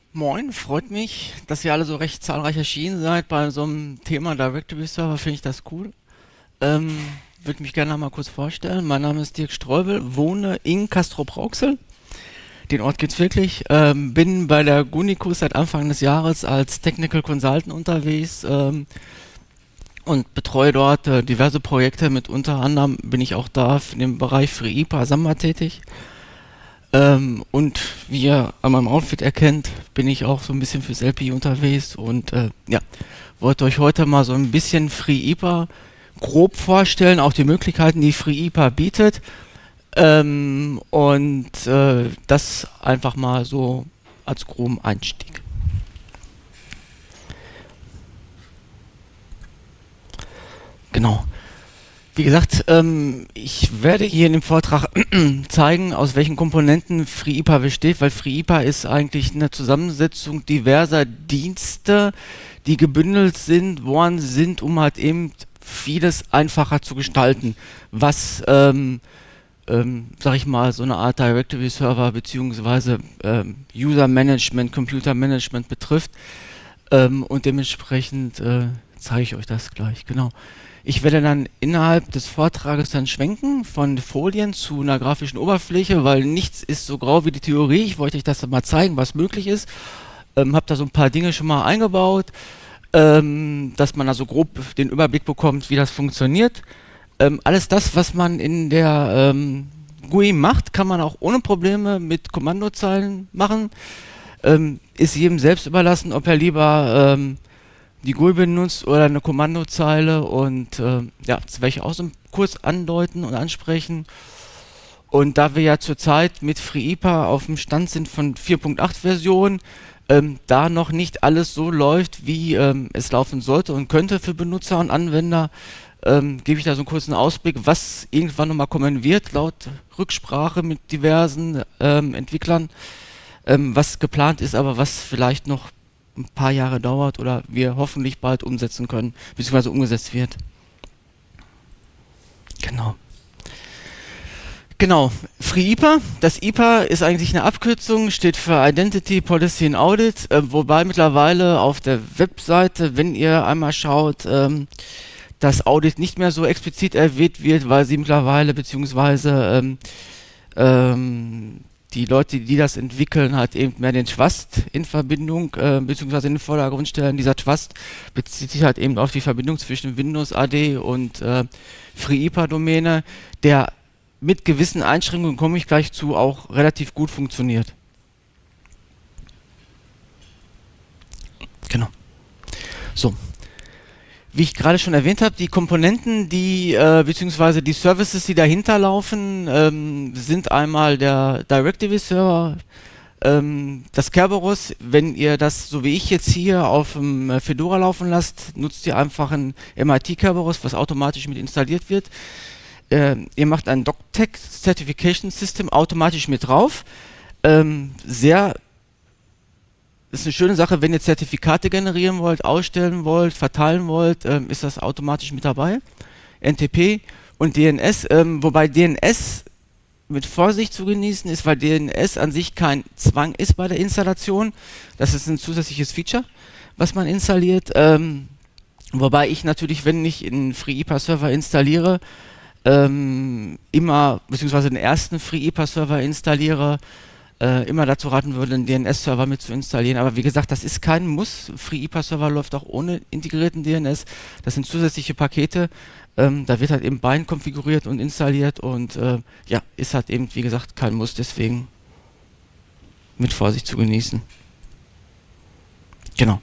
Moin, freut mich, dass ihr alle so recht zahlreich erschienen seid bei so einem Thema Directory Server, finde ich das cool. Ähm, Würde mich gerne mal kurz vorstellen. Mein Name ist Dirk Streubel, wohne in Castrop-Rauxel. Den Ort gibt's wirklich. Bin bei der Gunicus seit Anfang des Jahres als Technical Consultant unterwegs und betreue dort diverse Projekte. Mit unter anderem bin ich auch da in dem Bereich FreeIPA Samba tätig. Und wie ihr an meinem Outfit erkennt, bin ich auch so ein bisschen fürs LPI unterwegs und ja, wollte euch heute mal so ein bisschen FreeIPA grob vorstellen, auch die Möglichkeiten, die FreeIPA bietet. Das einfach mal so als groben Einstieg. Genau. Wie gesagt, ich werde hier in dem Vortrag zeigen, aus welchen Komponenten FreeIPA besteht, weil FreeIPA ist eigentlich eine Zusammensetzung diverser Dienste, die gebündelt sind, worden sind, um halt eben vieles einfacher zu gestalten, was, sag ich mal, so eine Art Directory Server beziehungsweise User Management, Computer Management betrifft. Und dementsprechend zeige ich euch das gleich, genau. Ich werde dann innerhalb des Vortrages dann schwenken von Folien zu einer grafischen Oberfläche, weil nichts ist so grau wie die Theorie. Ich wollte euch das mal zeigen, was möglich ist. Habe da so ein paar Dinge schon mal eingebaut, dass man also grob den Überblick bekommt, wie das funktioniert. Alles das, was man in der GUI macht, kann man auch ohne Probleme mit Kommandozeilen machen. Ist jedem selbst überlassen, ob er lieber die GUI benutzt oder eine Kommandozeile und ja, das werde ich auch so kurz andeuten und ansprechen. Und da wir ja zurzeit mit FreeIPA auf dem Stand sind von 4.8 Version, da noch nicht alles so läuft, wie es laufen sollte und könnte für Benutzer und Anwender, gebe ich da so einen kurzen Ausblick, was irgendwann nochmal kommen wird, laut Rücksprache mit diversen Entwicklern, was geplant ist, aber was vielleicht noch ein paar Jahre dauert oder wir hoffentlich bald umsetzen können, beziehungsweise umgesetzt wird. Genau. Genau, FreeIPA. Das IPA ist eigentlich eine Abkürzung, steht für Identity Policy and Audit, wobei mittlerweile auf der Webseite, wenn ihr einmal schaut, das Audit nicht mehr so explizit erwähnt wird, weil sie mittlerweile beziehungsweise die Leute, die das entwickeln, halt eben mehr den Trust in Verbindung, beziehungsweise in den Vordergrund stellen. Dieser Trust bezieht sich halt eben auf die Verbindung zwischen Windows AD und FreeIPA-Domäne, der mit gewissen Einschränkungen, komme ich gleich zu, auch relativ gut funktioniert. Genau. So. Wie ich gerade schon erwähnt habe, die Komponenten, die beziehungsweise die Services, die dahinter laufen, sind einmal der Directory Server, das Kerberos. Wenn ihr das, so wie ich jetzt hier, auf dem Fedora laufen lasst, nutzt ihr einfach ein MIT Kerberos, was automatisch mit installiert wird. Ihr macht ein DocTech Certification System automatisch mit drauf. Sehr ist eine schöne Sache, wenn ihr Zertifikate generieren wollt, ausstellen wollt, verteilen wollt, ist das automatisch mit dabei. NTP und DNS, wobei DNS mit Vorsicht zu genießen ist, weil DNS an sich kein Zwang ist bei der Installation. Das ist ein zusätzliches Feature, was man installiert. Wobei ich natürlich, wenn ich einen FreeIPA-Server installiere, immer, beziehungsweise den ersten FreeIPA-Server installiere, immer dazu raten würde, einen DNS-Server mit zu installieren. Aber wie gesagt, das ist kein Muss. FreeIPA-Server läuft auch ohne integrierten DNS. Das sind zusätzliche Pakete. Da wird halt eben Bind konfiguriert und installiert und ja, ist halt eben, wie gesagt, kein Muss. Deswegen mit Vorsicht zu genießen. Genau.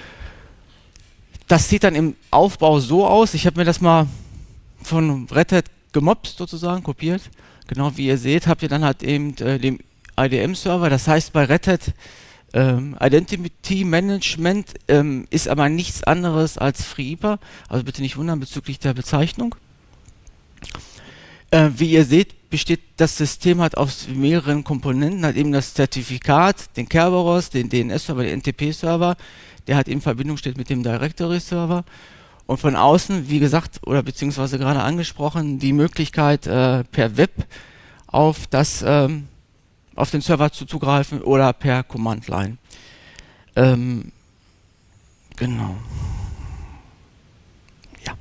Das sieht dann im Aufbau so aus. Ich habe mir das mal von Red Hat gemobst sozusagen, kopiert. Genau wie ihr seht, habt ihr dann halt eben den IDM-Server. Das heißt bei Red Hat Identity Management ist aber nichts anderes als FreeIPA. Also bitte nicht wundern bezüglich der Bezeichnung. Wie ihr seht, besteht das System halt aus mehreren Komponenten. Hat eben das Zertifikat, den Kerberos, den DNS-Server, den NTP-Server, der halt in Verbindung steht mit dem Directory-Server. Und von außen, wie gesagt, oder beziehungsweise gerade angesprochen, die Möglichkeit per Web auf den Server zuzugreifen oder per Command-Line. Ähm, genau. Ja.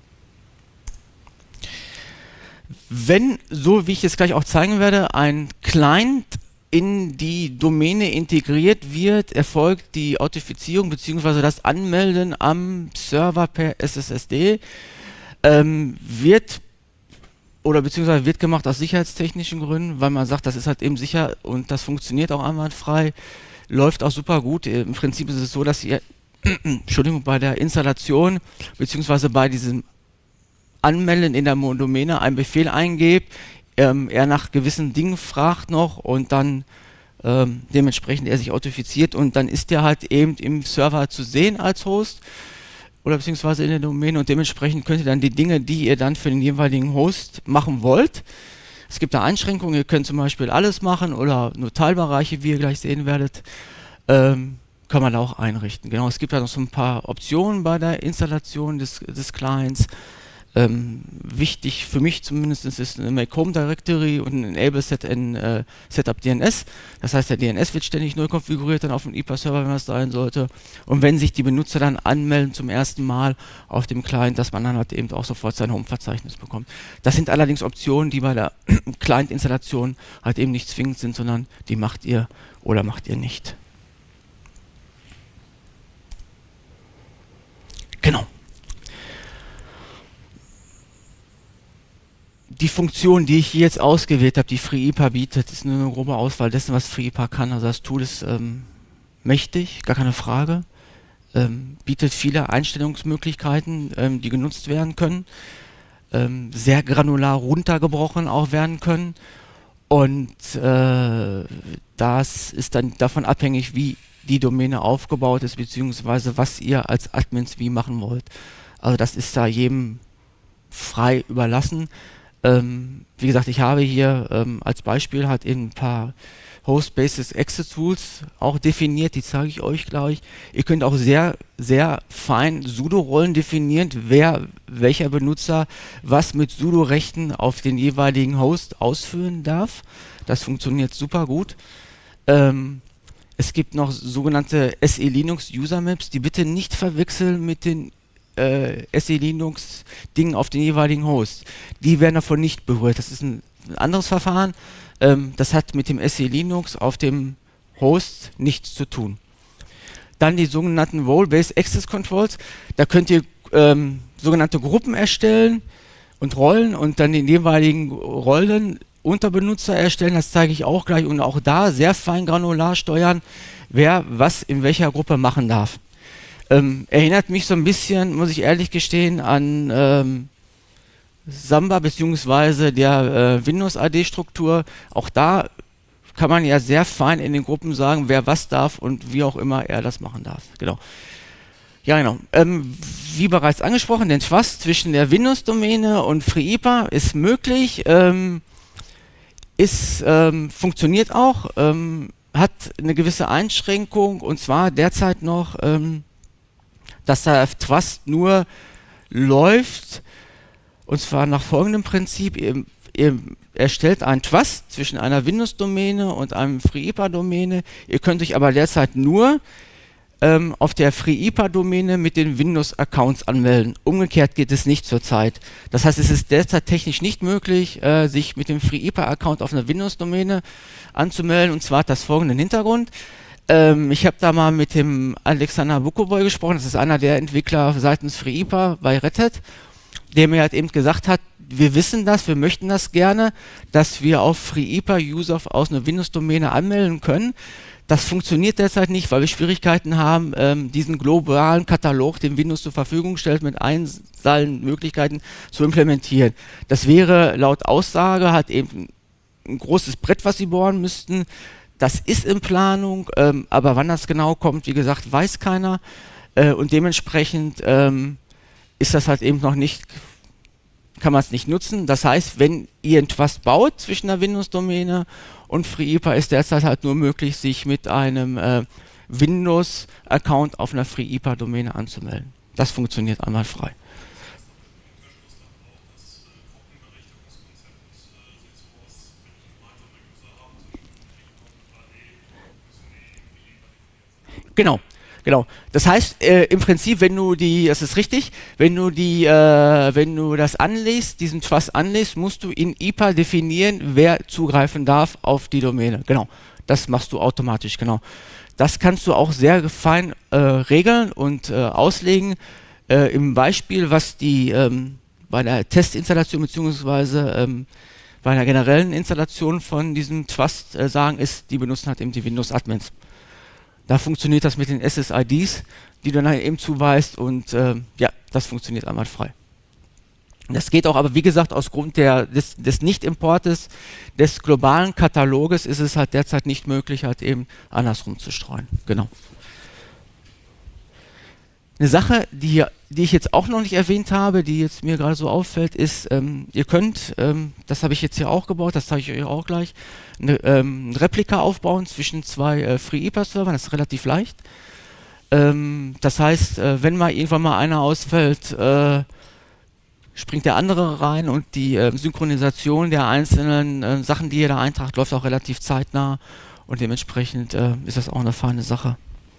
Wenn, so wie ich es gleich auch zeigen werde, ein Client in die Domäne integriert wird, erfolgt die Authentifizierung bzw. das Anmelden am Server per SSSD, wird oder beziehungsweise wird gemacht aus sicherheitstechnischen Gründen, weil man sagt, das ist halt eben sicher und das funktioniert auch einwandfrei, läuft auch super gut. Im Prinzip ist es so, dass ihr Entschuldigung, bei der Installation beziehungsweise bei diesem Anmelden in der Domäne einen Befehl eingebt, er nach gewissen Dingen fragt noch und dann dementsprechend er sich authentifiziert und dann ist der halt eben im Server zu sehen als Host oder beziehungsweise in der Domäne und dementsprechend könnt ihr dann die Dinge, die ihr dann für den jeweiligen Host machen wollt. Es gibt da Einschränkungen, ihr könnt zum Beispiel alles machen oder nur Teilbereiche, wie ihr gleich sehen werdet. Kann man da auch einrichten. Genau, es gibt da noch so ein paar Optionen bei der Installation des Clients. Wichtig für mich zumindest ist eine Make Home Directory und ein Enable Setup DNS. Das heißt, der DNS wird ständig neu konfiguriert dann auf dem IPA-Server, wenn das sein sollte. Und wenn sich die Benutzer dann anmelden zum ersten Mal auf dem Client, dass man dann halt eben auch sofort sein Home-Verzeichnis bekommt. Das sind allerdings Optionen, die bei der Client-Installation halt eben nicht zwingend sind, sondern die macht ihr oder macht ihr nicht. Genau. Die Funktion, die ich hier jetzt ausgewählt habe, die FreeIPA bietet, ist eine grobe Auswahl dessen, was FreeIPA kann. Also das Tool ist mächtig, gar keine Frage. Bietet viele Einstellungsmöglichkeiten, die genutzt werden können. Sehr granular runtergebrochen auch werden können. Und das ist dann davon abhängig, wie die Domäne aufgebaut ist, beziehungsweise was ihr als Admins wie machen wollt. Also das ist da jedem frei überlassen. Wie gesagt, ich habe hier als Beispiel halt eben ein paar Host Basis Access Tools auch definiert, die zeige ich euch gleich. Ihr könnt auch sehr, sehr fein Sudo-Rollen definieren, welcher Benutzer was mit Sudo-Rechten auf den jeweiligen Host ausführen darf. Das funktioniert super gut. Es gibt noch sogenannte SE Linux User Maps, die bitte nicht verwechseln mit den SE Linux Dingen auf den jeweiligen Host. Die werden davon nicht berührt. Das ist ein anderes Verfahren. Das hat mit dem SE Linux auf dem Host nichts zu tun. Dann die sogenannten Role-Based Access Controls. Da könnt ihr sogenannte Gruppen erstellen und Rollen und dann den jeweiligen Rollen Unterbenutzer erstellen. Das zeige ich auch gleich und auch da sehr fein granular steuern, wer was in welcher Gruppe machen darf. Erinnert mich so ein bisschen, muss ich ehrlich gestehen, an Samba bzw. der Windows-AD-Struktur. Auch da kann man ja sehr fein in den Gruppen sagen, wer was darf und wie auch immer er das machen darf. Genau. Ja, genau. Wie bereits angesprochen, den Trust zwischen der Windows-Domäne und FreeIPA ist möglich, funktioniert auch, hat eine gewisse Einschränkung und zwar derzeit noch dass der Trust nur läuft, und zwar nach folgendem Prinzip. Ihr erstellt einen Trust zwischen einer Windows-Domäne und einem FreeIPA-Domäne. Ihr könnt euch aber derzeit nur auf der FreeIPA-Domäne mit den Windows-Accounts anmelden. Umgekehrt geht es nicht zurzeit. Das heißt, es ist derzeit technisch nicht möglich, sich mit dem FreeIPA-Account auf einer Windows-Domäne anzumelden. Und zwar hat das folgenden Hintergrund. Ich habe da mal mit dem Alexander Bukoboy gesprochen, das ist einer der Entwickler seitens FreeIPA bei Red Hat, der mir halt eben gesagt hat, wir wissen das, wir möchten das gerne, dass wir auf FreeIPA User aus einer Windows-Domäne anmelden können. Das funktioniert derzeit nicht, weil wir Schwierigkeiten haben, diesen globalen Katalog, den Windows zur Verfügung stellt, mit allen Möglichkeiten zu implementieren. Das wäre laut Aussage halt eben ein großes Brett, was sie bohren müssten. Das ist in Planung, aber wann das genau kommt, wie gesagt, weiß keiner. Und dementsprechend ist das halt eben noch nicht, kann man es nicht nutzen. Das heißt, wenn ihr etwas baut zwischen der Windows-Domäne und FreeIPA, ist derzeit halt nur möglich, sich mit einem Windows-Account auf einer FreeIPA-Domäne anzumelden. Das funktioniert einwandfrei. Genau. Genau. Das heißt, im Prinzip, das ist richtig, wenn du das anlegst, diesen Trust anlegst, musst du in IPA definieren, wer zugreifen darf auf die Domäne. Genau. Das machst du automatisch, genau. Das kannst du auch sehr fein regeln und auslegen. Im Beispiel, was die bei der Testinstallation beziehungsweise bei einer generellen Installation von diesem Trust sagen, ist, die benutzen halt eben die Windows-Admins. Da funktioniert das mit den SSIDs, die du dann eben zuweist und ja, das funktioniert einwandfrei. Das geht auch, aber wie gesagt, aus Grund des Nicht-Importes des globalen Kataloges ist es halt derzeit nicht möglich, halt eben andersrum zu streuen. Genau. Eine Sache, die ich jetzt auch noch nicht erwähnt habe, die jetzt mir gerade so auffällt, ist, ihr könnt, das habe ich jetzt hier auch gebaut, das zeige ich euch auch gleich, ein Replika aufbauen zwischen zwei FreeIPA-Servern, das ist relativ leicht. Das heißt, wenn mal irgendwann mal einer ausfällt, springt der andere rein und die Synchronisation der einzelnen Sachen, die ihr da eintragt, läuft auch relativ zeitnah und dementsprechend ist das auch eine feine Sache.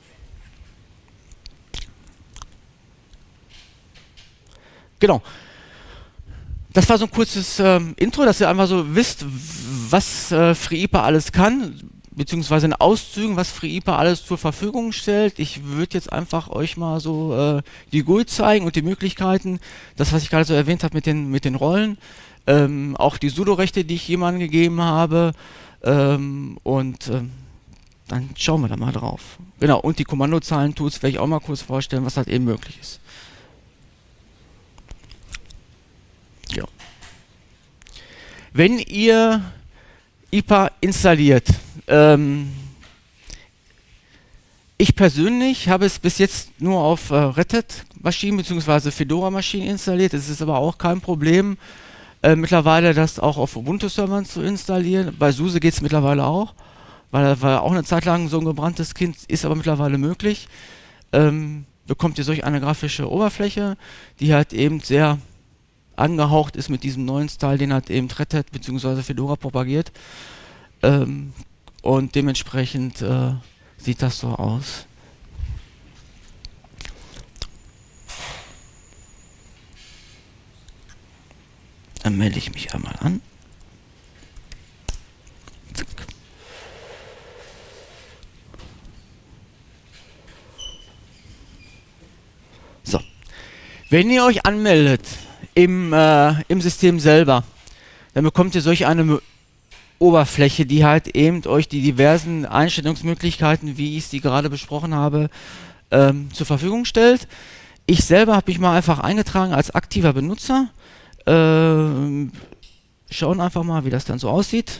Genau. Das war so ein kurzes Intro, dass ihr einfach so wisst, was FreeIPA alles kann, beziehungsweise in Auszügen, was FreeIPA alles zur Verfügung stellt. Ich würde jetzt einfach euch mal so die GUI zeigen und die Möglichkeiten, das, was ich gerade so erwähnt habe mit den Rollen, auch die Sudo-Rechte, die ich jemandem gegeben habe, und dann schauen wir da mal drauf. Genau, und die Kommandozeilen-Tools werde ich auch mal kurz vorstellen, was halt eben möglich ist. Ja. Wenn ihr IPA installiert, ich persönlich habe es bis jetzt nur auf Red Hat-Maschinen bzw. Fedora-Maschinen installiert. Es ist aber auch kein Problem, mittlerweile das auch auf Ubuntu-Servern zu installieren. Bei SUSE geht es mittlerweile auch, weil das war auch eine Zeit lang so ein gebranntes Kind, ist aber mittlerweile möglich. Bekommt ihr solch eine grafische Oberfläche, die halt eben sehr angehaucht ist mit diesem neuen Style, den halt eben Red Hat bzw. Fedora propagiert. Und dementsprechend sieht das so aus. Dann melde ich mich einmal an. Zack. So. Wenn ihr euch anmeldet im System selber, dann bekommt ihr solch eine Oberfläche, die halt eben euch die diversen Einstellungsmöglichkeiten, wie ich sie gerade besprochen habe, zur Verfügung stellt. Ich selber habe mich mal einfach eingetragen als aktiver Benutzer. Schauen einfach mal, wie das dann so aussieht.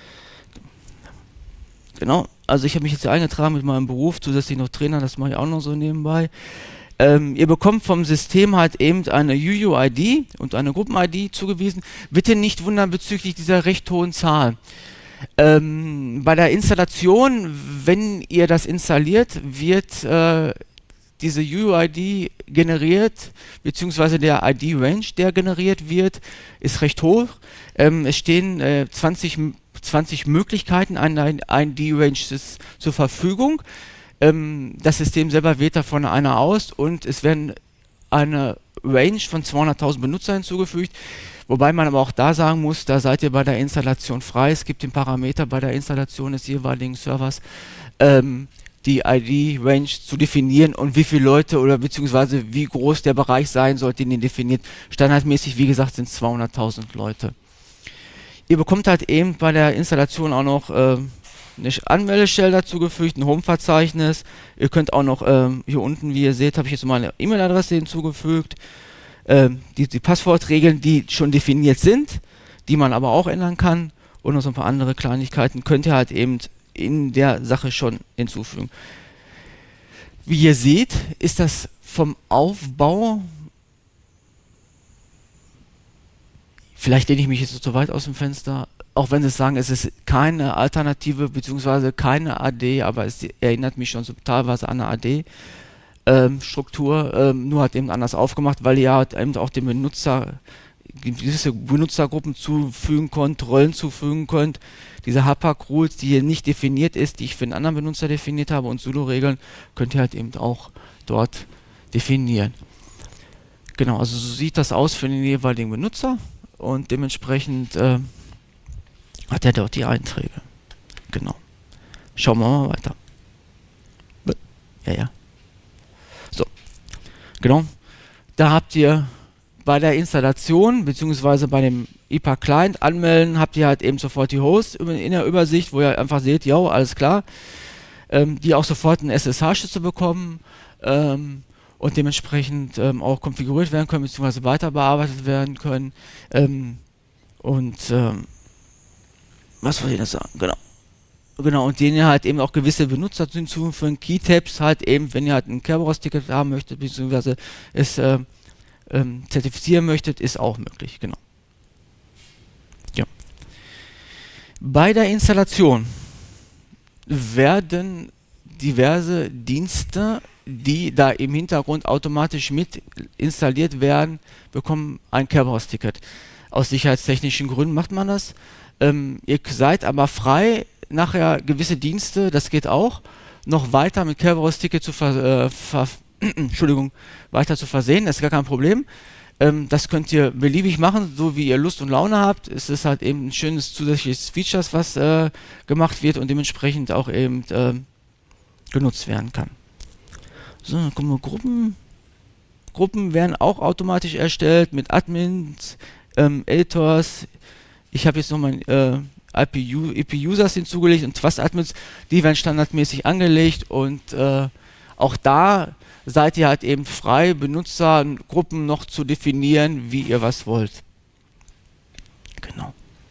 Genau, also ich habe mich jetzt hier eingetragen mit meinem Beruf, zusätzlich noch Trainer, das mache ich auch noch so nebenbei. Ihr bekommt vom System halt eben eine UUID und eine Gruppen-ID zugewiesen. Bitte nicht wundern bezüglich dieser recht hohen Zahl. Bei der Installation, wenn ihr das installiert, wird diese UUID generiert, beziehungsweise der ID-Range, der generiert wird, ist recht hoch. Es stehen 20 Möglichkeiten einer ID-Range zur Verfügung. Das System selber wählt davon einer aus und es werden eine Range von 200.000 Benutzer hinzugefügt, wobei man aber auch da sagen muss, da seid ihr bei der Installation frei. Es gibt den Parameter bei der Installation des jeweiligen Servers, die ID-Range zu definieren und wie viele Leute oder beziehungsweise wie groß der Bereich sein sollte, den ihr definiert. Standardmäßig, wie gesagt, sind es 200.000 Leute. Ihr bekommt halt eben bei der Installation auch noch eine Anmeldestelle dazugefügt, ein Home-Verzeichnis. Ihr könnt auch noch, hier unten, wie ihr seht, habe ich jetzt meine E-Mail-Adresse hinzugefügt. Die Passwortregeln, die schon definiert sind, die man aber auch ändern kann. Und noch so ein paar andere Kleinigkeiten könnt ihr halt eben in der Sache schon hinzufügen. Wie ihr seht, ist das vom Aufbau, vielleicht lehne ich mich jetzt zu weit aus dem Fenster, auch wenn sie sagen, es ist keine Alternative bzw. keine AD, aber es erinnert mich schon so teilweise an eine AD-Struktur, nur halt eben anders aufgemacht, weil ihr halt eben auch den Benutzer gewisse Benutzergruppen zufügen könnt, Rollen zufügen könnt. Diese HPAC-Rules, die hier nicht definiert ist, die ich für einen anderen Benutzer definiert habe, und sudo-Regeln könnt ihr halt eben auch dort definieren. Genau, also so sieht das aus für den jeweiligen Benutzer und dementsprechend hat er dort die Einträge. Genau. Schauen wir mal weiter. Ja. So. Genau. Da habt ihr bei der Installation beziehungsweise bei dem IPA Client anmelden, habt ihr halt eben sofort die Hosts in der Übersicht, wo ihr einfach seht, ja, alles klar, die auch sofort einen SSH-Schlüssel bekommen und dementsprechend auch konfiguriert werden können beziehungsweise weiter bearbeitet werden können. Was wollte ich jetzt sagen? Genau, und denen ihr halt eben auch gewisse Benutzer hinzufügen, Keytabs halt eben, wenn ihr halt ein Kerberos-Ticket haben möchtet, beziehungsweise es zertifizieren möchtet, ist auch möglich, genau. Ja. Bei der Installation werden diverse Dienste, die da im Hintergrund automatisch mit installiert werden, bekommen ein Kerberos-Ticket. Aus sicherheitstechnischen Gründen macht man das. Ihr seid aber frei, nachher gewisse Dienste, das geht auch, noch weiter mit Kerberos-Ticket zu weiter zu versehen, das ist gar kein Problem. Das könnt ihr beliebig machen, so wie ihr Lust und Laune habt. Es ist halt eben ein schönes zusätzliches Features, was gemacht wird und dementsprechend auch eben genutzt werden kann. So, dann kommen wir Gruppen. Gruppen werden auch automatisch erstellt mit Admins, Editors. Ich habe jetzt noch mein IP-Users hinzugelegt und Trust-Admins, die werden standardmäßig angelegt und auch da seid ihr halt eben frei, Benutzergruppen noch zu definieren, wie ihr was wollt. Genau.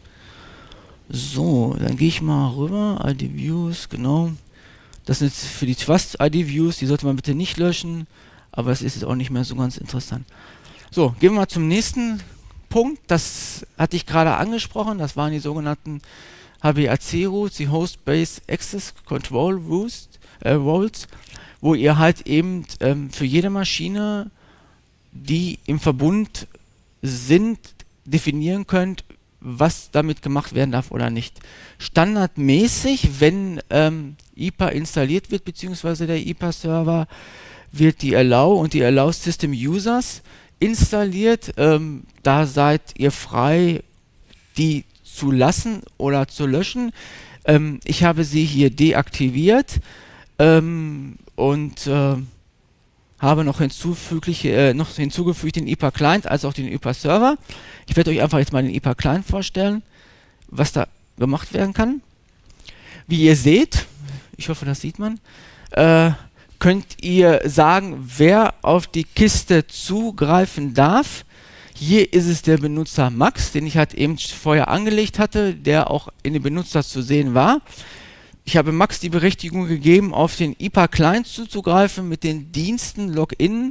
So, dann gehe ich mal rüber, ID-Views, genau. Das sind jetzt für die Trust-ID-Views, die sollte man bitte nicht löschen, aber es ist jetzt auch nicht mehr so ganz interessant. So, gehen wir mal zum nächsten Punkt, das hatte ich gerade angesprochen, das waren die sogenannten HBAC-Routes, die Host-Based Access Control Routes, wo ihr halt eben für jede Maschine, die im Verbund sind, definieren könnt, was damit gemacht werden darf oder nicht. Standardmäßig, wenn IPA installiert wird, beziehungsweise der IPA-Server, wird die Allow und die Allow System Users installiert. Da seid ihr frei, die zu lassen oder zu löschen. Ich habe sie hier deaktiviert und habe noch hinzugefügt den IPA Client als auch den IPA Server. Ich werde euch einfach jetzt mal den IPA Client vorstellen, was da gemacht werden kann. Wie ihr seht, ich hoffe, das sieht man, könnt ihr sagen, wer auf die Kiste zugreifen darf. Hier ist es der Benutzer Max, den ich halt eben vorher angelegt hatte, der auch in den Benutzer zu sehen war. Ich habe Max die Berechtigung gegeben, auf den IPA Client zuzugreifen mit den Diensten Login,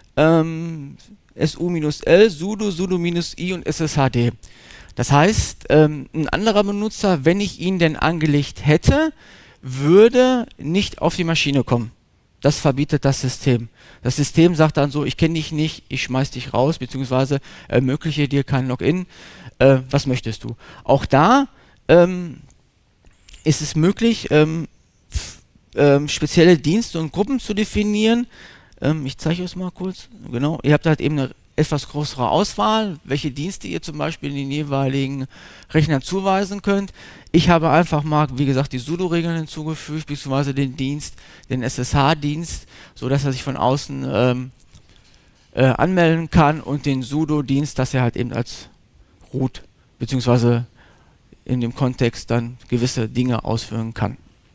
su-l, sudo, sudo-i und sshd. Das heißt, ein anderer Benutzer, wenn ich ihn denn angelegt hätte, würde nicht auf die Maschine kommen. Das verbietet das System. Das System sagt dann so, ich kenne dich nicht, ich schmeiß dich raus, beziehungsweise ermögliche dir kein Login. Was möchtest du? Auch da ist es möglich, spezielle Dienste und Gruppen zu definieren. Ich zeige euch es mal kurz. Genau, ihr habt halt eben eine etwas größere Auswahl, welche Dienste ihr zum Beispiel in den jeweiligen Rechnern zuweisen könnt. Ich habe einfach mal, wie gesagt, die sudo-Regeln hinzugefügt, beziehungsweise den Dienst, den SSH-Dienst, sodass er sich von außen anmelden kann und den sudo-Dienst, dass er halt eben als Root, beziehungsweise in dem Kontext dann gewisse Dinge ausführen kann.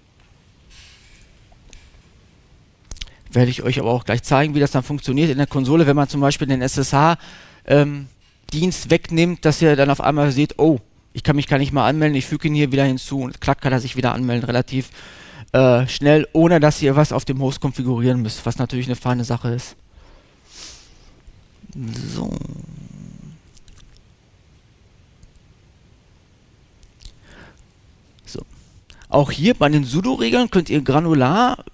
Werde ich euch aber auch gleich zeigen, wie das dann funktioniert in der Konsole, wenn man zum Beispiel den SSH-Dienst wegnimmt, dass ihr dann auf einmal seht, oh, ich kann mich gar nicht mal anmelden, ich füge ihn hier wieder hinzu und klack, kann er sich wieder anmelden, relativ schnell, ohne dass ihr was auf dem Host konfigurieren müsst, was natürlich eine feine Sache ist. So. Auch hier bei den sudo-Regeln könnt ihr granular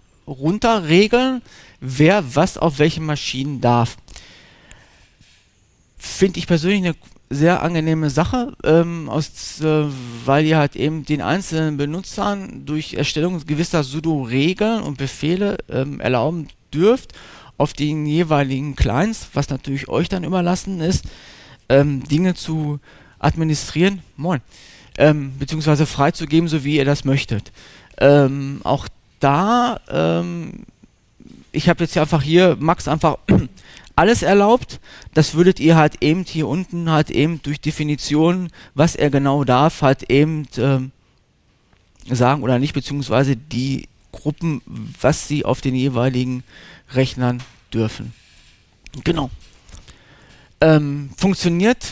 runterregeln, wer was auf welchen Maschinen darf. finde ich persönlich eine sehr angenehme Sache, weil ihr halt eben den einzelnen Benutzern durch Erstellung gewisser Sudo-Regeln und Befehle erlauben dürft, auf den jeweiligen Clients, was natürlich euch dann überlassen ist, Dinge zu administrieren, beziehungsweise freizugeben, so wie ihr das möchtet. Auch da, ich habe jetzt einfach hier Max einfach alles erlaubt. Das würdet ihr halt eben hier unten halt eben durch Definition, was er genau darf, halt eben sagen oder nicht, beziehungsweise die Gruppen, was sie auf den jeweiligen Rechnern dürfen. Genau. Funktioniert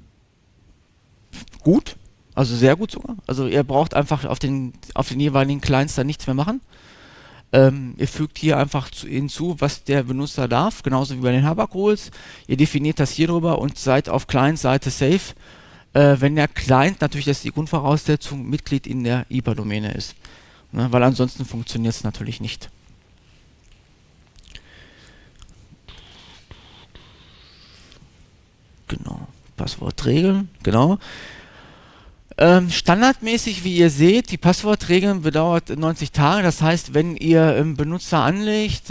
gut, also sehr gut sogar. Also ihr braucht einfach auf den jeweiligen Clients dann nichts mehr machen. Ihr fügt hier einfach hinzu, was der Benutzer darf, genauso wie bei den Habak-Rules. Ihr definiert das hier drüber und seid auf Client-Seite safe, wenn der Client, natürlich das ist die Grundvoraussetzung, Mitglied in der IPA-Domäne ist. Ne, weil ansonsten funktioniert es natürlich nicht. Genau, Passwortregeln, genau. Standardmäßig, wie ihr seht, die Passwortregeln bedauert 90 Tage. Das heißt, wenn ihr Benutzer anlegt,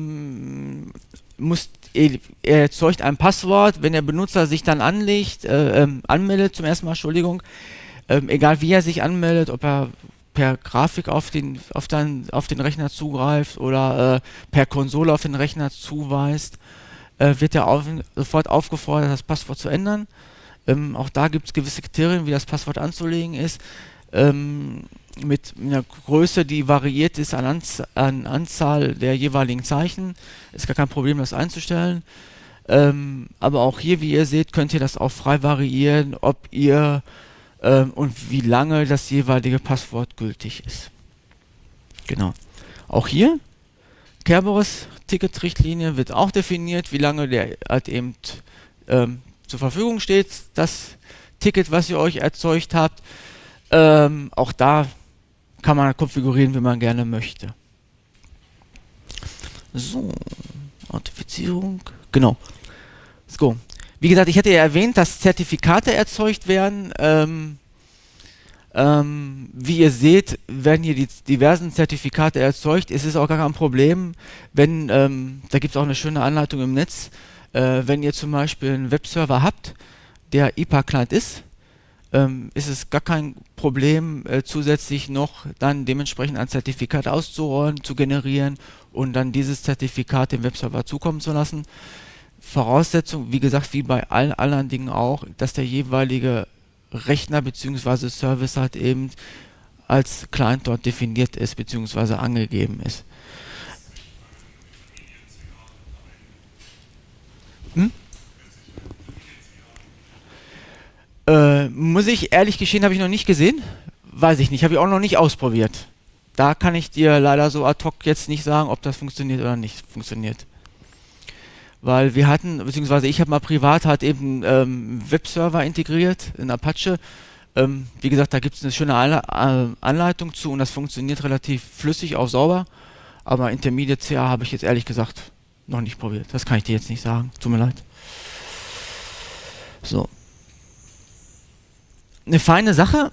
er erzeugt ein Passwort. Wenn der Benutzer sich dann anmeldet zum ersten Mal, Entschuldigung, egal wie er sich anmeldet, ob er per Grafik auf den Rechner zugreift oder per Konsole auf den Rechner zuweist, wird er sofort aufgefordert, das Passwort zu ändern. Auch da gibt es gewisse Kriterien, wie das Passwort anzulegen ist. Mit einer Größe, die variiert ist an Anzahl der jeweiligen Zeichen. Ist gar kein Problem, das einzustellen. Aber auch hier, wie ihr seht, könnt ihr das auch frei variieren, ob ihr und wie lange das jeweilige Passwort gültig ist. Genau. Auch hier, Kerberos-Ticket-Richtlinie wird auch definiert, wie lange der halt eben zur Verfügung steht, das Ticket, was ihr euch erzeugt habt. Auch da kann man konfigurieren, wie man gerne möchte. So, Authentifizierung, genau. So, wie gesagt, ich hatte ja erwähnt, dass Zertifikate erzeugt werden. Wie ihr seht, werden hier die diversen Zertifikate erzeugt. Es ist auch gar kein Problem, wenn, da gibt es auch eine schöne Anleitung im Netz, wenn ihr zum Beispiel einen Webserver habt, der IPA-Client ist es gar kein Problem, zusätzlich noch dann dementsprechend ein Zertifikat auszurollen, zu generieren und dann dieses Zertifikat dem Webserver zukommen zu lassen. Voraussetzung, wie gesagt, wie bei allen anderen Dingen auch, dass der jeweilige Rechner bzw. Service halt eben als Client dort definiert ist bzw. angegeben ist. Muss ich ehrlich gestehen, habe ich noch nicht gesehen. Weiß ich nicht, habe ich auch noch nicht ausprobiert. Da kann ich dir leider so ad hoc jetzt nicht sagen, ob das funktioniert oder nicht funktioniert. Weil wir hatten, beziehungsweise ich habe mal privat halt eben Webserver integriert in Apache. Wie gesagt, da gibt es eine schöne Anleitung zu und das funktioniert relativ flüssig, auch sauber. Aber Intermediate CA habe ich jetzt ehrlich gesagt noch nicht probiert. Das kann ich dir jetzt nicht sagen. Tut mir leid. So. Eine feine Sache,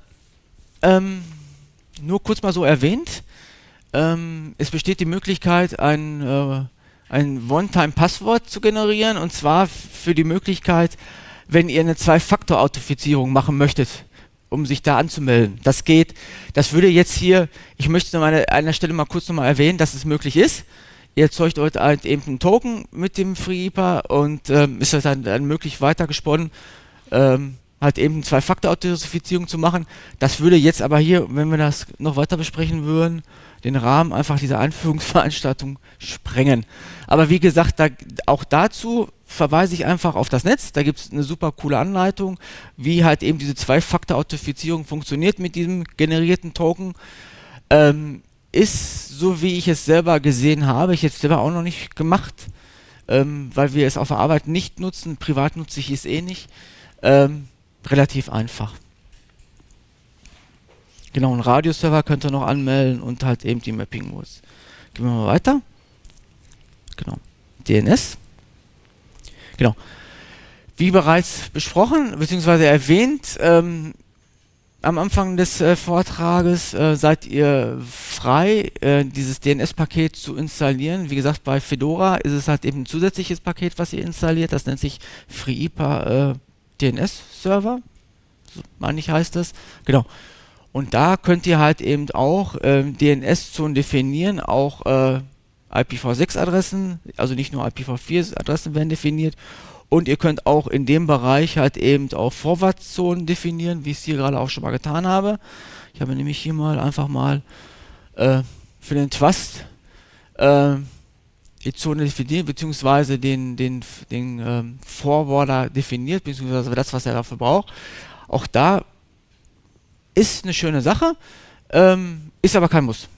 nur kurz mal so erwähnt, es besteht die Möglichkeit, ein One-Time-Passwort zu generieren, und zwar für die Möglichkeit, wenn ihr eine Zwei-Faktor-Authentifizierung machen möchtet, um sich da anzumelden. Das geht, das würde jetzt hier, ich möchte an einer Stelle mal kurz nochmal erwähnen, dass es möglich ist. Ihr erzeugt heute halt eben einen Token mit dem FreeIPA und ist das dann möglich weitergesponnen, halt eben Zwei-Faktor-Authentifizierung zu machen. Das würde jetzt aber hier, wenn wir das noch weiter besprechen würden, den Rahmen einfach dieser Einführungsveranstaltung sprengen. Aber wie gesagt, auch dazu verweise ich einfach auf das Netz. Da gibt es eine super coole Anleitung, wie halt eben diese Zwei-Faktor-Authentifizierung funktioniert mit diesem generierten Token. Ist so, wie ich es selber gesehen habe, ich jetzt selber auch noch nicht gemacht, weil wir es auf der Arbeit nicht nutzen, privat nutze ich es eh nicht. Relativ einfach. Genau, einen Radioserver könnt ihr noch anmelden und halt eben die Mapping-Modes. Gehen wir mal weiter. Genau. DNS. Genau. Wie bereits besprochen bzw. erwähnt, am Anfang des Vortrages seid ihr frei, dieses DNS-Paket zu installieren. Wie gesagt, bei Fedora ist es halt eben ein zusätzliches Paket, was ihr installiert. Das nennt sich FreeIPA DNS-Server, so meine ich heißt das. Genau. Und da könnt ihr halt eben auch DNS-Zonen definieren, auch IPv6-Adressen, also nicht nur IPv4-Adressen werden definiert. Und ihr könnt auch in dem Bereich halt eben auch Vorwärtszonen definieren, wie ich es hier gerade auch schon mal getan habe. Ich habe nämlich hier mal einfach mal für den Trust die Zone definiert, beziehungsweise den Forwarder definiert, beziehungsweise das, was er dafür braucht. Auch da ist eine schöne Sache, ist aber kein Muss.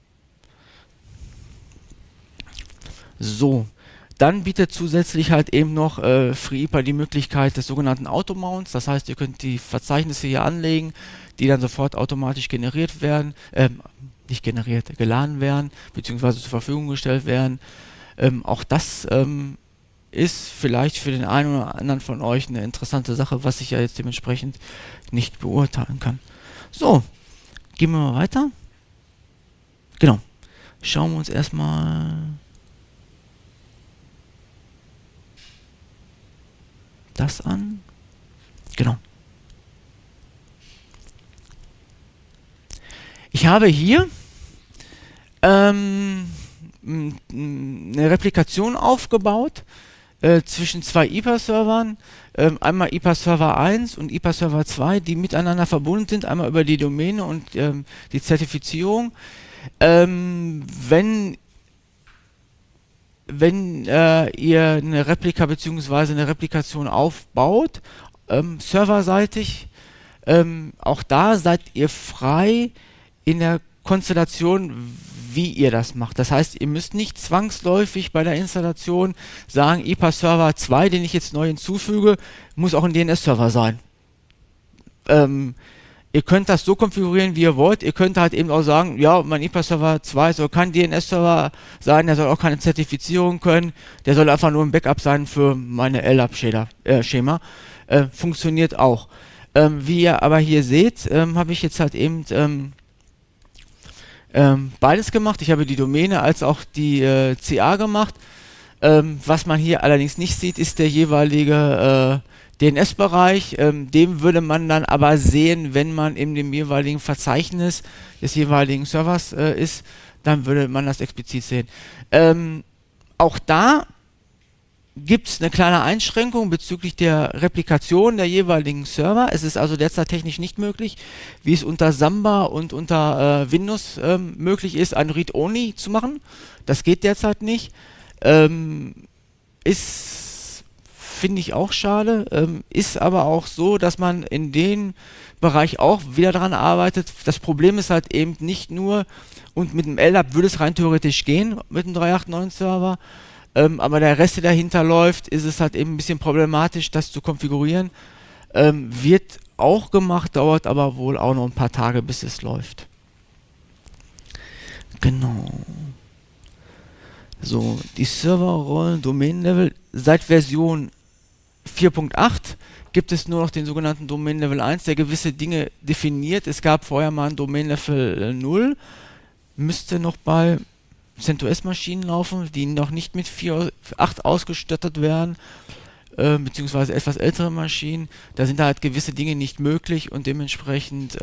So. Dann bietet zusätzlich halt eben noch FreeIPA die Möglichkeit des sogenannten Automounts. Das heißt, ihr könnt die Verzeichnisse hier anlegen, die dann sofort automatisch generiert werden, nicht generiert, geladen werden, beziehungsweise zur Verfügung gestellt werden. Auch das ist vielleicht für den einen oder anderen von euch eine interessante Sache, was ich ja jetzt dementsprechend nicht beurteilen kann. So, gehen wir mal weiter. Genau. Schauen wir uns erstmal das an. Genau. Ich habe hier eine Replikation aufgebaut zwischen zwei IPA-Servern, einmal IPA-Server 1 und IPA-Server 2, die miteinander verbunden sind, einmal über die Domäne und die Zertifizierung. Wenn ihr eine Replika bzw. eine Replikation aufbaut, serverseitig, auch da seid ihr frei in der Konstellation, wie ihr das macht. Das heißt, ihr müsst nicht zwangsläufig bei der Installation sagen, IPA Server 2, den ich jetzt neu hinzufüge, muss auch ein DNS-Server sein. Ihr könnt das so konfigurieren, wie ihr wollt. Ihr könnt halt eben auch sagen, ja, mein IPA-Server 2 soll kein DNS-Server sein, der soll auch keine Zertifizierung können, der soll einfach nur ein Backup sein für meine LDAP-Schema. Funktioniert auch. Wie ihr aber hier seht, habe ich jetzt halt eben beides gemacht. Ich habe die Domäne als auch die CA gemacht. Was man hier allerdings nicht sieht, ist der jeweilige DNS-Bereich, den würde man dann aber sehen, wenn man in dem jeweiligen Verzeichnis des jeweiligen Servers ist, dann würde man das explizit sehen. Auch da gibt es eine kleine Einschränkung bezüglich der Replikation der jeweiligen Server. Es ist also derzeit technisch nicht möglich, wie es unter Samba und unter Windows möglich ist, ein Read-Only zu machen. Das geht derzeit nicht. Finde ich auch schade, ist aber auch so, dass man in dem Bereich auch wieder daran arbeitet. Das Problem ist halt eben nicht nur, und mit dem LDAP würde es rein theoretisch gehen, mit dem 389-Server, aber der Rest, der dahinter läuft, ist es halt eben ein bisschen problematisch, das zu konfigurieren. Wird auch gemacht, dauert aber wohl auch noch ein paar Tage, bis es läuft. Genau. So, die Serverrollen, Domain-Level, seit Version 4.8 gibt es nur noch den sogenannten Domain Level 1, der gewisse Dinge definiert. Es gab vorher mal ein Domain Level 0, müsste noch bei CentOS-Maschinen laufen, die noch nicht mit 4.8 ausgestattet werden, beziehungsweise etwas ältere Maschinen. Da sind halt gewisse Dinge nicht möglich und dementsprechend